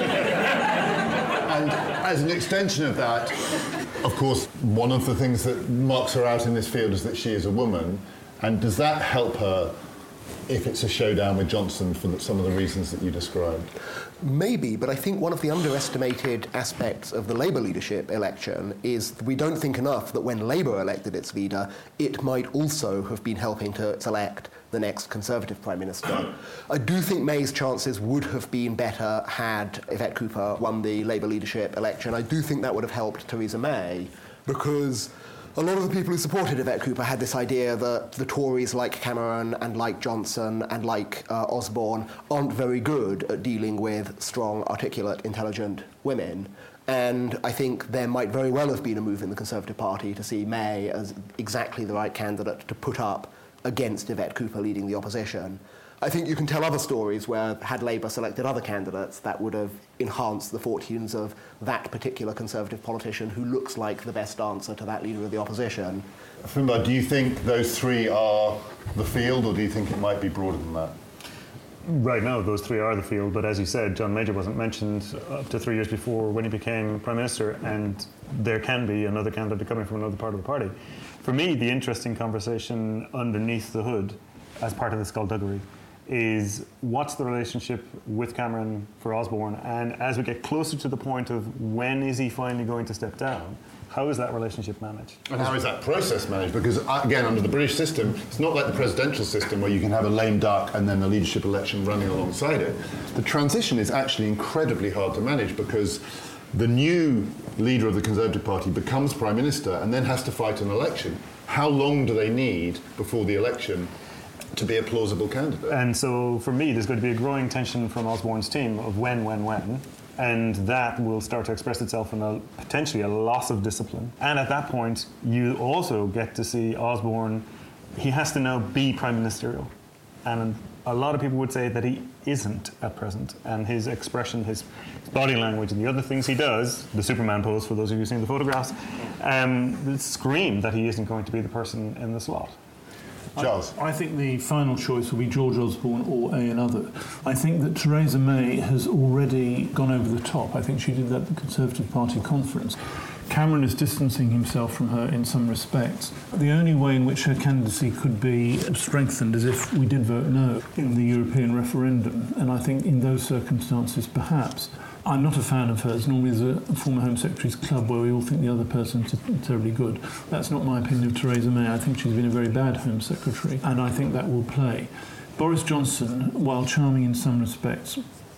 And as an extension of that, of course, one of the things that marks her out in this field is that she is a woman. And does that help her if it's a showdown with Johnson for the, some of the reasons that you described? Maybe, but I think one of the underestimated aspects of the Labour leadership election is we don't think enough that when Labour elected its leader, it might also have been helping to select the next Conservative Prime Minister. I do think May's chances would have been better had Yvette Cooper won the Labour leadership election. I do think that would have helped Theresa May, because A lot of the people who supported Yvette Cooper had this idea that the Tories, like Cameron and like Johnson and like uh, Osborne, aren't very good at dealing with strong, articulate, intelligent women. And I think there might very well have been a move in the Conservative Party to see May as exactly the right candidate to put up against Yvette Cooper leading the opposition. I think you can tell other stories where, had Labour selected other candidates, that would have enhanced the fortunes of that particular Conservative politician who looks like the best answer to that leader of the opposition. Finbar, do you think those three are the field, or do you think it might be broader than that? Right now, those three are the field, but as you said, John Major wasn't mentioned up to three years before when he became Prime Minister, and there can be another candidate coming from another part of the party. For me, the interesting conversation underneath the hood, as part of the skullduggery, is what's the relationship with Cameron for Osborne, and as we get closer to the point of when is he finally going to step down, how is that relationship managed? And how is that process managed? Because, again, under the British system, it's not like the presidential system where you can have a lame duck and then a leadership election running alongside it. The transition is actually incredibly hard to manage because the new leader of the Conservative Party becomes Prime Minister and then has to fight an election. How long do they need before the election to be a plausible candidate? And so, for me, there's going to be a growing tension from Osborne's team of when, when, when. And that will start to express itself in a, potentially a loss of discipline. And at that point, you also get to see Osborne, he has to now be prime ministerial. And a lot of people would say that he isn't at present. And his expression, his body language, and the other things he does, the Superman pose, for those of you who've seen the photographs, um, scream that he isn't going to be the person in the slot. Charles? I, I think the final choice will be George Osborne or a another. I think that Theresa May has already gone over the top. I think she did that at the Conservative Party conference. Cameron is distancing himself from her in some respects. The only way in which her candidacy could be strengthened is if we did vote no in the European referendum. And I think in those circumstances, perhaps. I'm not a fan of hers. Normally there's a former Home Secretary's club where we all think the other person's terribly good. That's not my opinion of Theresa May. I think she's been a very bad Home Secretary, and I think that will play. Boris Johnson, while charming in some respects,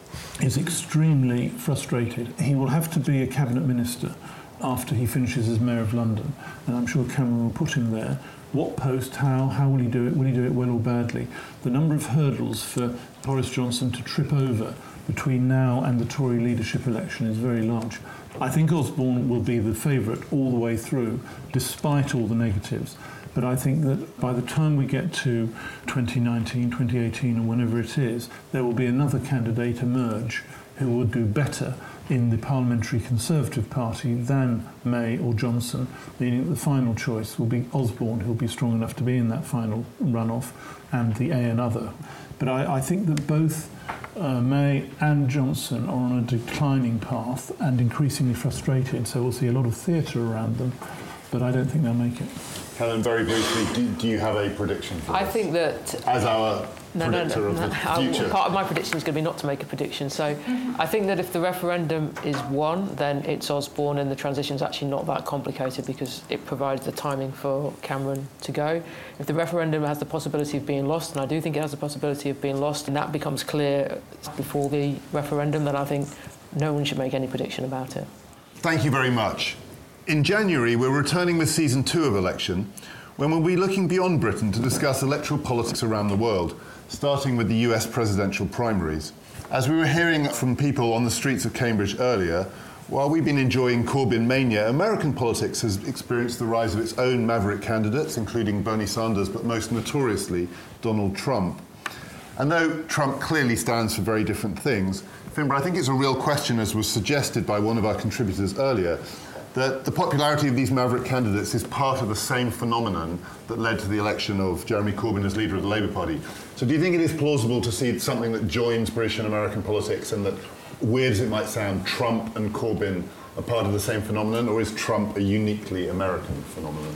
is extremely frustrated. He will have to be a cabinet minister after he finishes as Mayor of London, and I'm sure Cameron will put him there. What post, how, how will he do it? Will he do it well or badly? The number of hurdles for Boris Johnson to trip over between now and the Tory leadership election is very large. I think Osborne will be the favourite all the way through, despite all the negatives. But I think that by the time we get to twenty nineteen, twenty eighteen, or whenever it is, there will be another candidate emerge who will do better in the Parliamentary Conservative Party than May or Johnson, meaning that the final choice will be Osborne, who will be strong enough to be in that final runoff, and the a another. But I, I think that both uh, May and Johnson are on a declining path and increasingly frustrated, so we'll see a lot of theatre around them, but I don't think they'll make it. Helen, very briefly, do, do you have a prediction for I this? think that... As our No, no, predictor no, of no. the I- future. Part of my prediction is going to be not to make a prediction. So I think that if the referendum is won, then it's Osborne, and the transition's actually not that complicated because it provides the timing for Cameron to go. If the referendum has the possibility of being lost, and I do think it has the possibility of being lost, and that becomes clear before the referendum, then I think no one should make any prediction about it. Thank you very much. In January, we're returning with season two of Election, when we'll be looking beyond Britain to discuss electoral politics around the world, starting with the U S presidential primaries. As we were hearing from people on the streets of Cambridge earlier, while we've been enjoying Corbyn mania, American politics has experienced the rise of its own maverick candidates, including Bernie Sanders, but most notoriously Donald Trump. And though Trump clearly stands for very different things, Finbar, I think it's a real question, as was suggested by one of our contributors earlier, that the popularity of these maverick candidates is part of the same phenomenon that led to the election of Jeremy Corbyn as leader of the Labour Party. So do you think it is plausible to see something that joins British and American politics, and that, weird as it might sound, Trump and Corbyn are part of the same phenomenon, or is Trump a uniquely American phenomenon?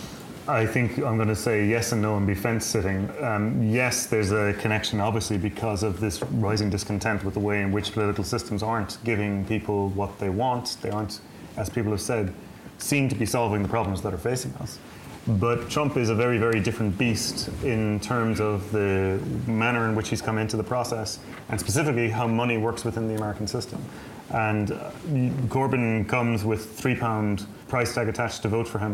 I think I'm going to say yes and no and be fence-sitting. Um, yes, there's a connection, obviously, because of this rising discontent with the way in which political systems aren't giving people what they want. They aren't, as people have said, seem to be solving the problems that are facing us. But Trump is a very, very different beast in terms of the manner in which he's come into the process, and specifically how money works within the American system. And uh, Corbyn comes with three pound price tag attached to vote for him.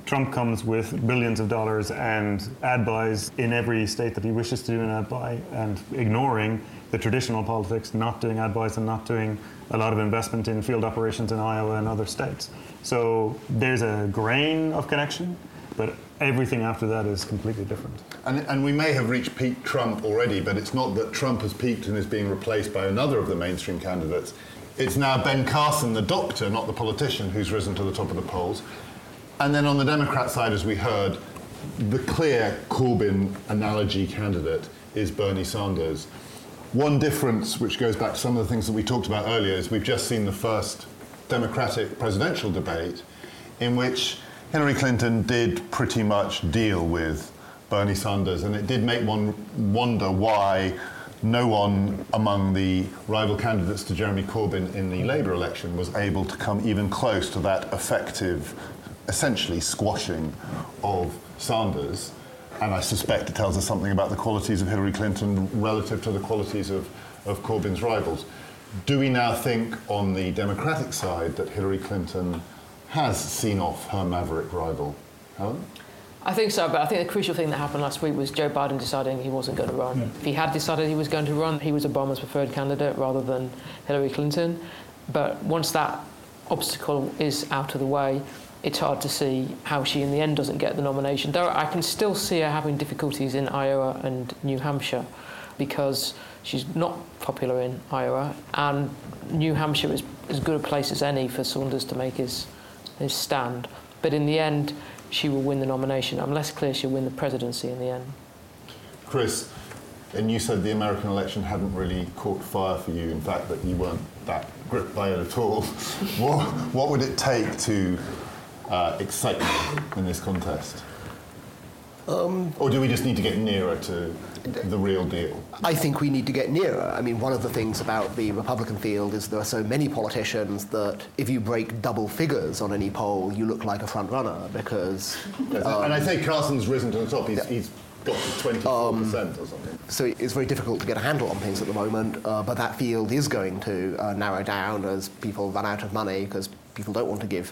Trump comes with billions of dollars and ad buys in every state that he wishes to do an ad buy, and ignoring the traditional politics, not doing ad buys and not doing a lot of investment in field operations in Iowa and other states. So there's a grain of connection, but everything after that is completely different. And, and we may have reached peak Trump already, but it's not that Trump has peaked and is being replaced by another of the mainstream candidates. It's now Ben Carson, the doctor, not the politician, who's risen to the top of the polls. And then on the Democrat side, as we heard, the clear Corbyn analogy candidate is Bernie Sanders. One difference, which goes back to some of the things that we talked about earlier, is we've just seen the first Democratic presidential debate in which Hillary Clinton did pretty much deal with Bernie Sanders, and it did make one wonder why no one among the rival candidates to Jeremy Corbyn in the Labour election was able to come even close to that effective, essentially squashing of Sanders. And I suspect it tells us something about the qualities of Hillary Clinton relative to the qualities of, of Corbyn's rivals. Do we now think on the Democratic side that Hillary Clinton has seen off her maverick rival? Helen? I think so, but I think the crucial thing that happened last week was Joe Biden deciding he wasn't going to run. Yeah. If he had decided he was going to run, he was Obama's preferred candidate rather than Hillary Clinton. But once that obstacle is out of the way, it's hard to see how she in the end doesn't get the nomination. Though I can still see her having difficulties in Iowa and New Hampshire because she's not popular in Iowa, and New Hampshire is as good a place as any for Sanders to make his, his stand. But in the end, she will win the nomination. I'm less clear she'll win the presidency in the end. Chris, and you said the American election hadn't really caught fire for you, in fact, that you weren't that gripped by it at all. what, what would it take to uh, excite you in this contest? Um, or do we just need to get nearer to the real deal? I think we need to get nearer. I mean, one of the things about the Republican field is there are so many politicians that if you break double figures on any poll, you look like a front runner because... Um, and I think Carson's risen to the top. He's, yeah. he's got to twenty-four percent um, or something. So it's very difficult to get a handle on things at the moment, uh, but that field is going to uh, narrow down as people run out of money because people don't want to give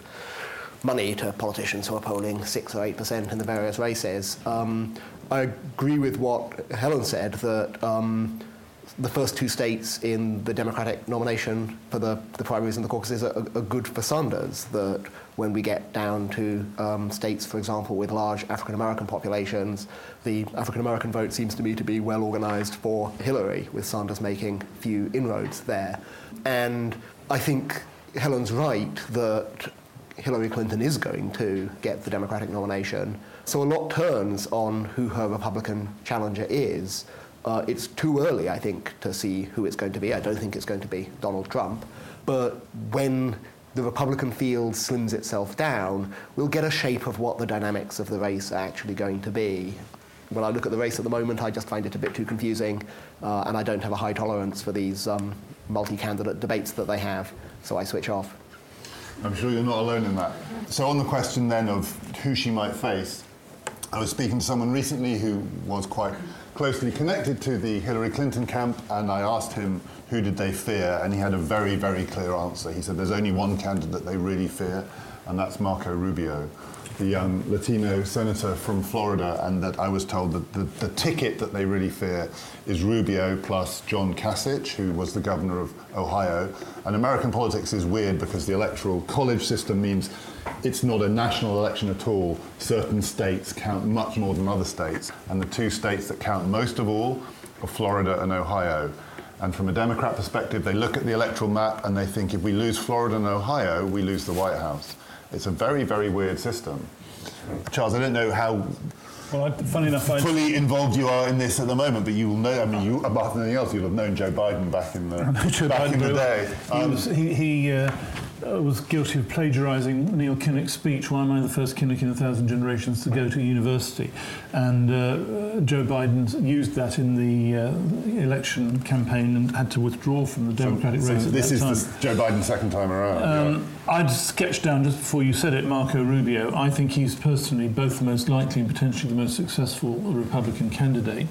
money to politicians who are polling six or eight percent in the various races. Um, I agree with what Helen said, that um, the first two states in the Democratic nomination for the, the primaries and the caucuses are, are good for Sanders, that when we get down to um, states, for example, with large African-American populations, the African-American vote seems to me to be well organised for Hillary, with Sanders making few inroads there. And I think Helen's right that Hillary Clinton is going to get the Democratic nomination. So a lot turns on who her Republican challenger is. Uh, it's too early, I think, to see who it's going to be. I don't think it's going to be Donald Trump. But when the Republican field slims itself down, we'll get a shape of what the dynamics of the race are actually going to be. When I look at the race at the moment, I just find it a bit too confusing, uh, and I don't have a high tolerance for these um, multi-candidate debates that they have, so I switch off. I'm sure you're not alone in that. So on the question then of who she might face, I was speaking to someone recently who was quite closely connected to the Hillary Clinton camp, and I asked him who did they fear, and he had a very, very clear answer. He said there's only one candidate they really fear, and that's Marco Rubio, the young Latino senator from Florida, and that I was told that the, the ticket that they really fear is Rubio plus John Kasich, who was the governor of Ohio. And American politics is weird because the electoral college system means it's not a national election at all. Certain states count much more than other states, and the two states that count most of all are Florida and Ohio. And from a Democrat perspective, they look at the electoral map and they think if we lose Florida and Ohio, we lose the White House. It's a very, very weird system. Charles, I don't know how well, I, funny enough, fully I, involved you are in this at the moment, but you will know, I mean, you, apart from anything else, you'll have known Joe Biden back in the, back in the day. He, um, was, he, he uh, was guilty of plagiarising Neil Kinnock's speech, Why Am I the First Kinnock in a Thousand Generations to Go to University? And uh, Joe Biden used that in the uh, election campaign and had to withdraw from the Democratic so, race so at this that is time. the Joe Biden second time around. Um, yeah. I'd sketched down, just before you said it, Marco Rubio. I think he's personally both the most likely and potentially the most successful Republican candidate,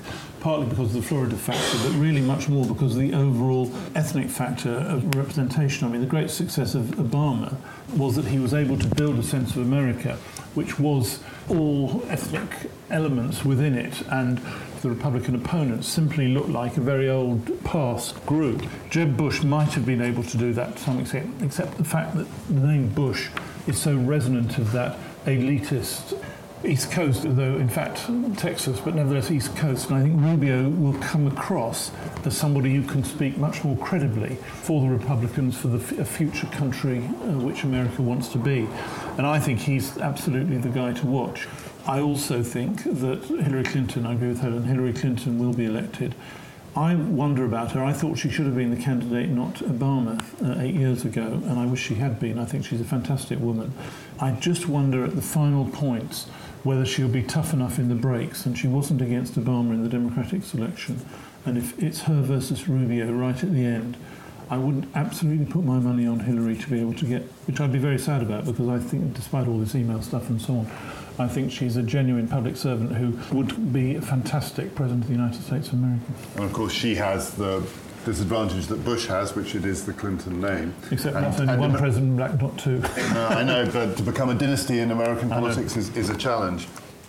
partly because of the Florida factor, but really much more because of the overall ethnic factor of representation. I mean, the great success of Obama was that he was able to build a sense of America which was all ethnic elements within it, and the Republican opponents simply looked like a very old past group. Jeb Bush might have been able to do that to some extent, except the fact that the name Bush is so resonant of that elitist East Coast, though in fact Texas, but nevertheless East Coast. And I think Rubio will come across as somebody who can speak much more credibly for the Republicans, for the f- a future country uh, which America wants to be. And I think he's absolutely the guy to watch. I also think that Hillary Clinton, I agree with Helen, Hillary Clinton will be elected. I wonder about her. I thought she should have been the candidate, not Obama, uh, eight years ago, and I wish she had been. I think she's a fantastic woman. I just wonder at the final points whether she'll be tough enough in the breaks, and she wasn't against Obama in the Democratic selection. And if it's her versus Rubio right at the end, I wouldn't absolutely put my money on Hillary to be able to get, which I'd be very sad about, because I think, despite all this email stuff and so on, I think she's a genuine public servant who would be a fantastic President of the United States of America. And of course she has the disadvantage that Bush has, which it is the Clinton name. Except and, that's only one president, black, not two. No, I know, but to become a dynasty in American politics is, is a challenge.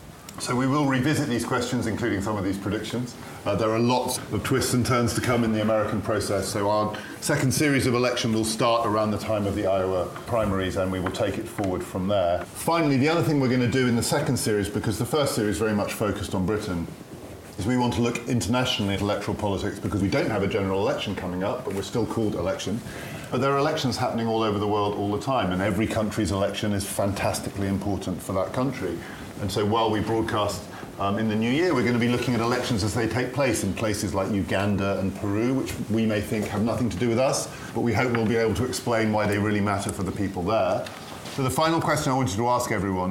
So we will revisit these questions, including some of these predictions. Uh, there are lots of twists and turns to come in the American process, so our second series of election will start around the time of the Iowa primaries, and we will take it forward from there. Finally, the other thing we're going to do in the second series, because the first series very much focused on Britain, is we want to look internationally at electoral politics, because we don't have a general election coming up, but we're still called election. But there are elections happening all over the world all the time, and every country's election is fantastically important for that country. And so while we broadcast um, in the new year, we're going to be looking at elections as they take place in places like Uganda and Peru, which we may think have nothing to do with us, but we hope we'll be able to explain why they really matter for the people there. So the final question I wanted to ask everyone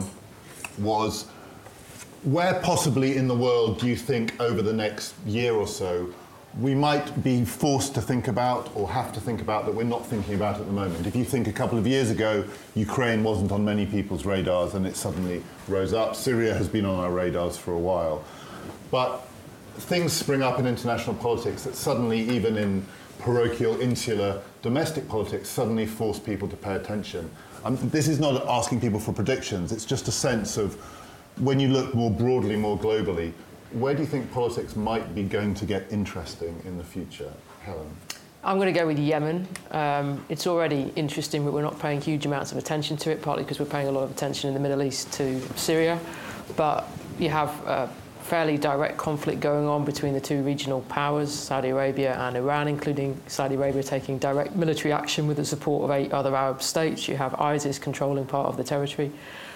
was, where possibly in the world do you think over the next year or so we might be forced to think about or have to think about that we're not thinking about at the moment? If you think a couple of years ago, Ukraine wasn't on many people's radars and it suddenly rose up. Syria has been on our radars for a while. But things spring up in international politics that suddenly, even in parochial, insular, domestic politics, suddenly force people to pay attention. Um, this is not asking people for predictions. It's just a sense of, when you look more broadly, more globally, where do you think politics might be going to get interesting in the future? Helen? I'm going to go with Yemen. Um, it's already interesting, but we're not paying huge amounts of attention to it, partly because we're paying a lot of attention in the Middle East to Syria. But you have a fairly direct conflict going on between the two regional powers, Saudi Arabia and Iran, including Saudi Arabia taking direct military action with the support of eight other Arab states. You have ISIS controlling part of the territory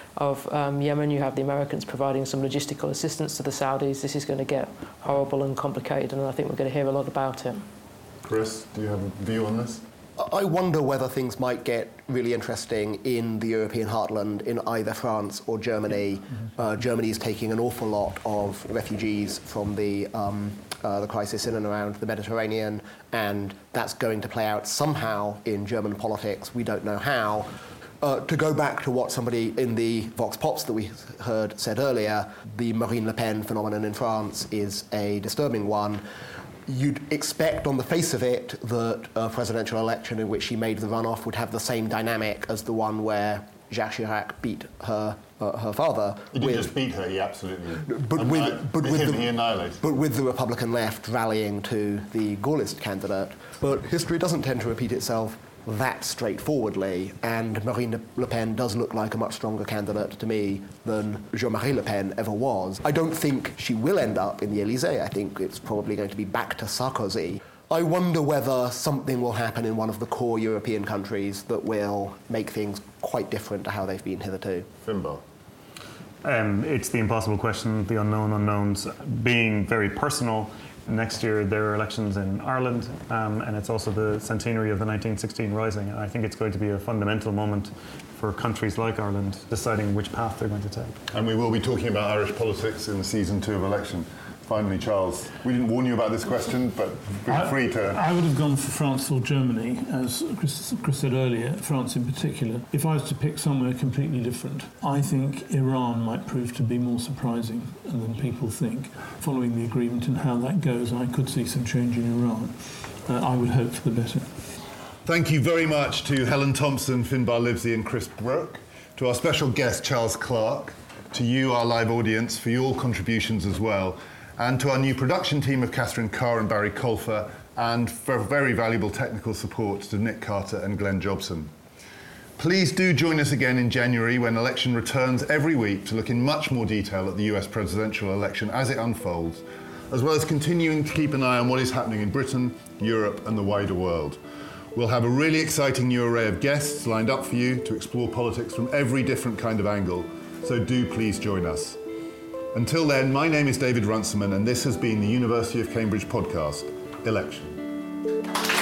of um, Yemen. You have the Americans providing some logistical assistance to the Saudis. This is going to get horrible and complicated, and I think we're going to hear a lot about it. Chris, do you have a view on this? I wonder whether things might get really interesting in the European heartland in either France or Germany. Mm-hmm. Uh, Germany is taking an awful lot of refugees from the um, uh, the crisis in and around the Mediterranean, and that's going to play out somehow in German politics. We don't know how. Uh, to go back to what somebody in the Vox Pops that we heard said earlier, the Marine Le Pen phenomenon in France is a disturbing one. You'd expect on the face of it that a presidential election in which she made the runoff would have the same dynamic as the one where Jacques Chirac beat her uh, her father. He didn't just beat her, he absolutely... But with, uh, but, with him, the, he annihilated. but with the Republican left rallying to the Gaullist candidate. But history doesn't tend to repeat itself that straightforwardly, and Marine Le Pen does look like a much stronger candidate to me than Jean-Marie Le Pen ever was. I don't think she will end up in the Élysée. I think it's probably going to be back to Sarkozy. I wonder whether something will happen in one of the core European countries that will make things quite different to how they've been hitherto. Finbar. Um, it's the impossible question, the unknown unknowns, being very personal. Next year there are elections in Ireland, um, and it's also the centenary of the nineteen sixteen Rising. And I think it's going to be a fundamental moment for countries like Ireland deciding which path they're going to take. And we will be talking about Irish politics in season two of Election. Finally, Charles, we didn't warn you about this question, but feel I, free to... I would have gone for France or Germany, as Chris, Chris said earlier, France in particular. If I was to pick somewhere completely different, I think Iran might prove to be more surprising than people think. Following the agreement and how that goes, I could see some change in Iran. Uh, I would hope for the better. Thank you very much to Helen Thompson, Finbar Livesey and Chris Brooke, to our special guest, Charles Clarke, to you, our live audience, for your contributions as well, and to our new production team of Catherine Carr and Barry Colfer, and for very valuable technical support to Nick Carter and Glenn Jobson. Please do join us again in January when Election returns every week to look in much more detail at the U S presidential election as it unfolds, as well as continuing to keep an eye on what is happening in Britain, Europe and the wider world. We'll have a really exciting new array of guests lined up for you to explore politics from every different kind of angle, so do please join us. Until then, my name is David Runciman and this has been the University of Cambridge podcast, Election.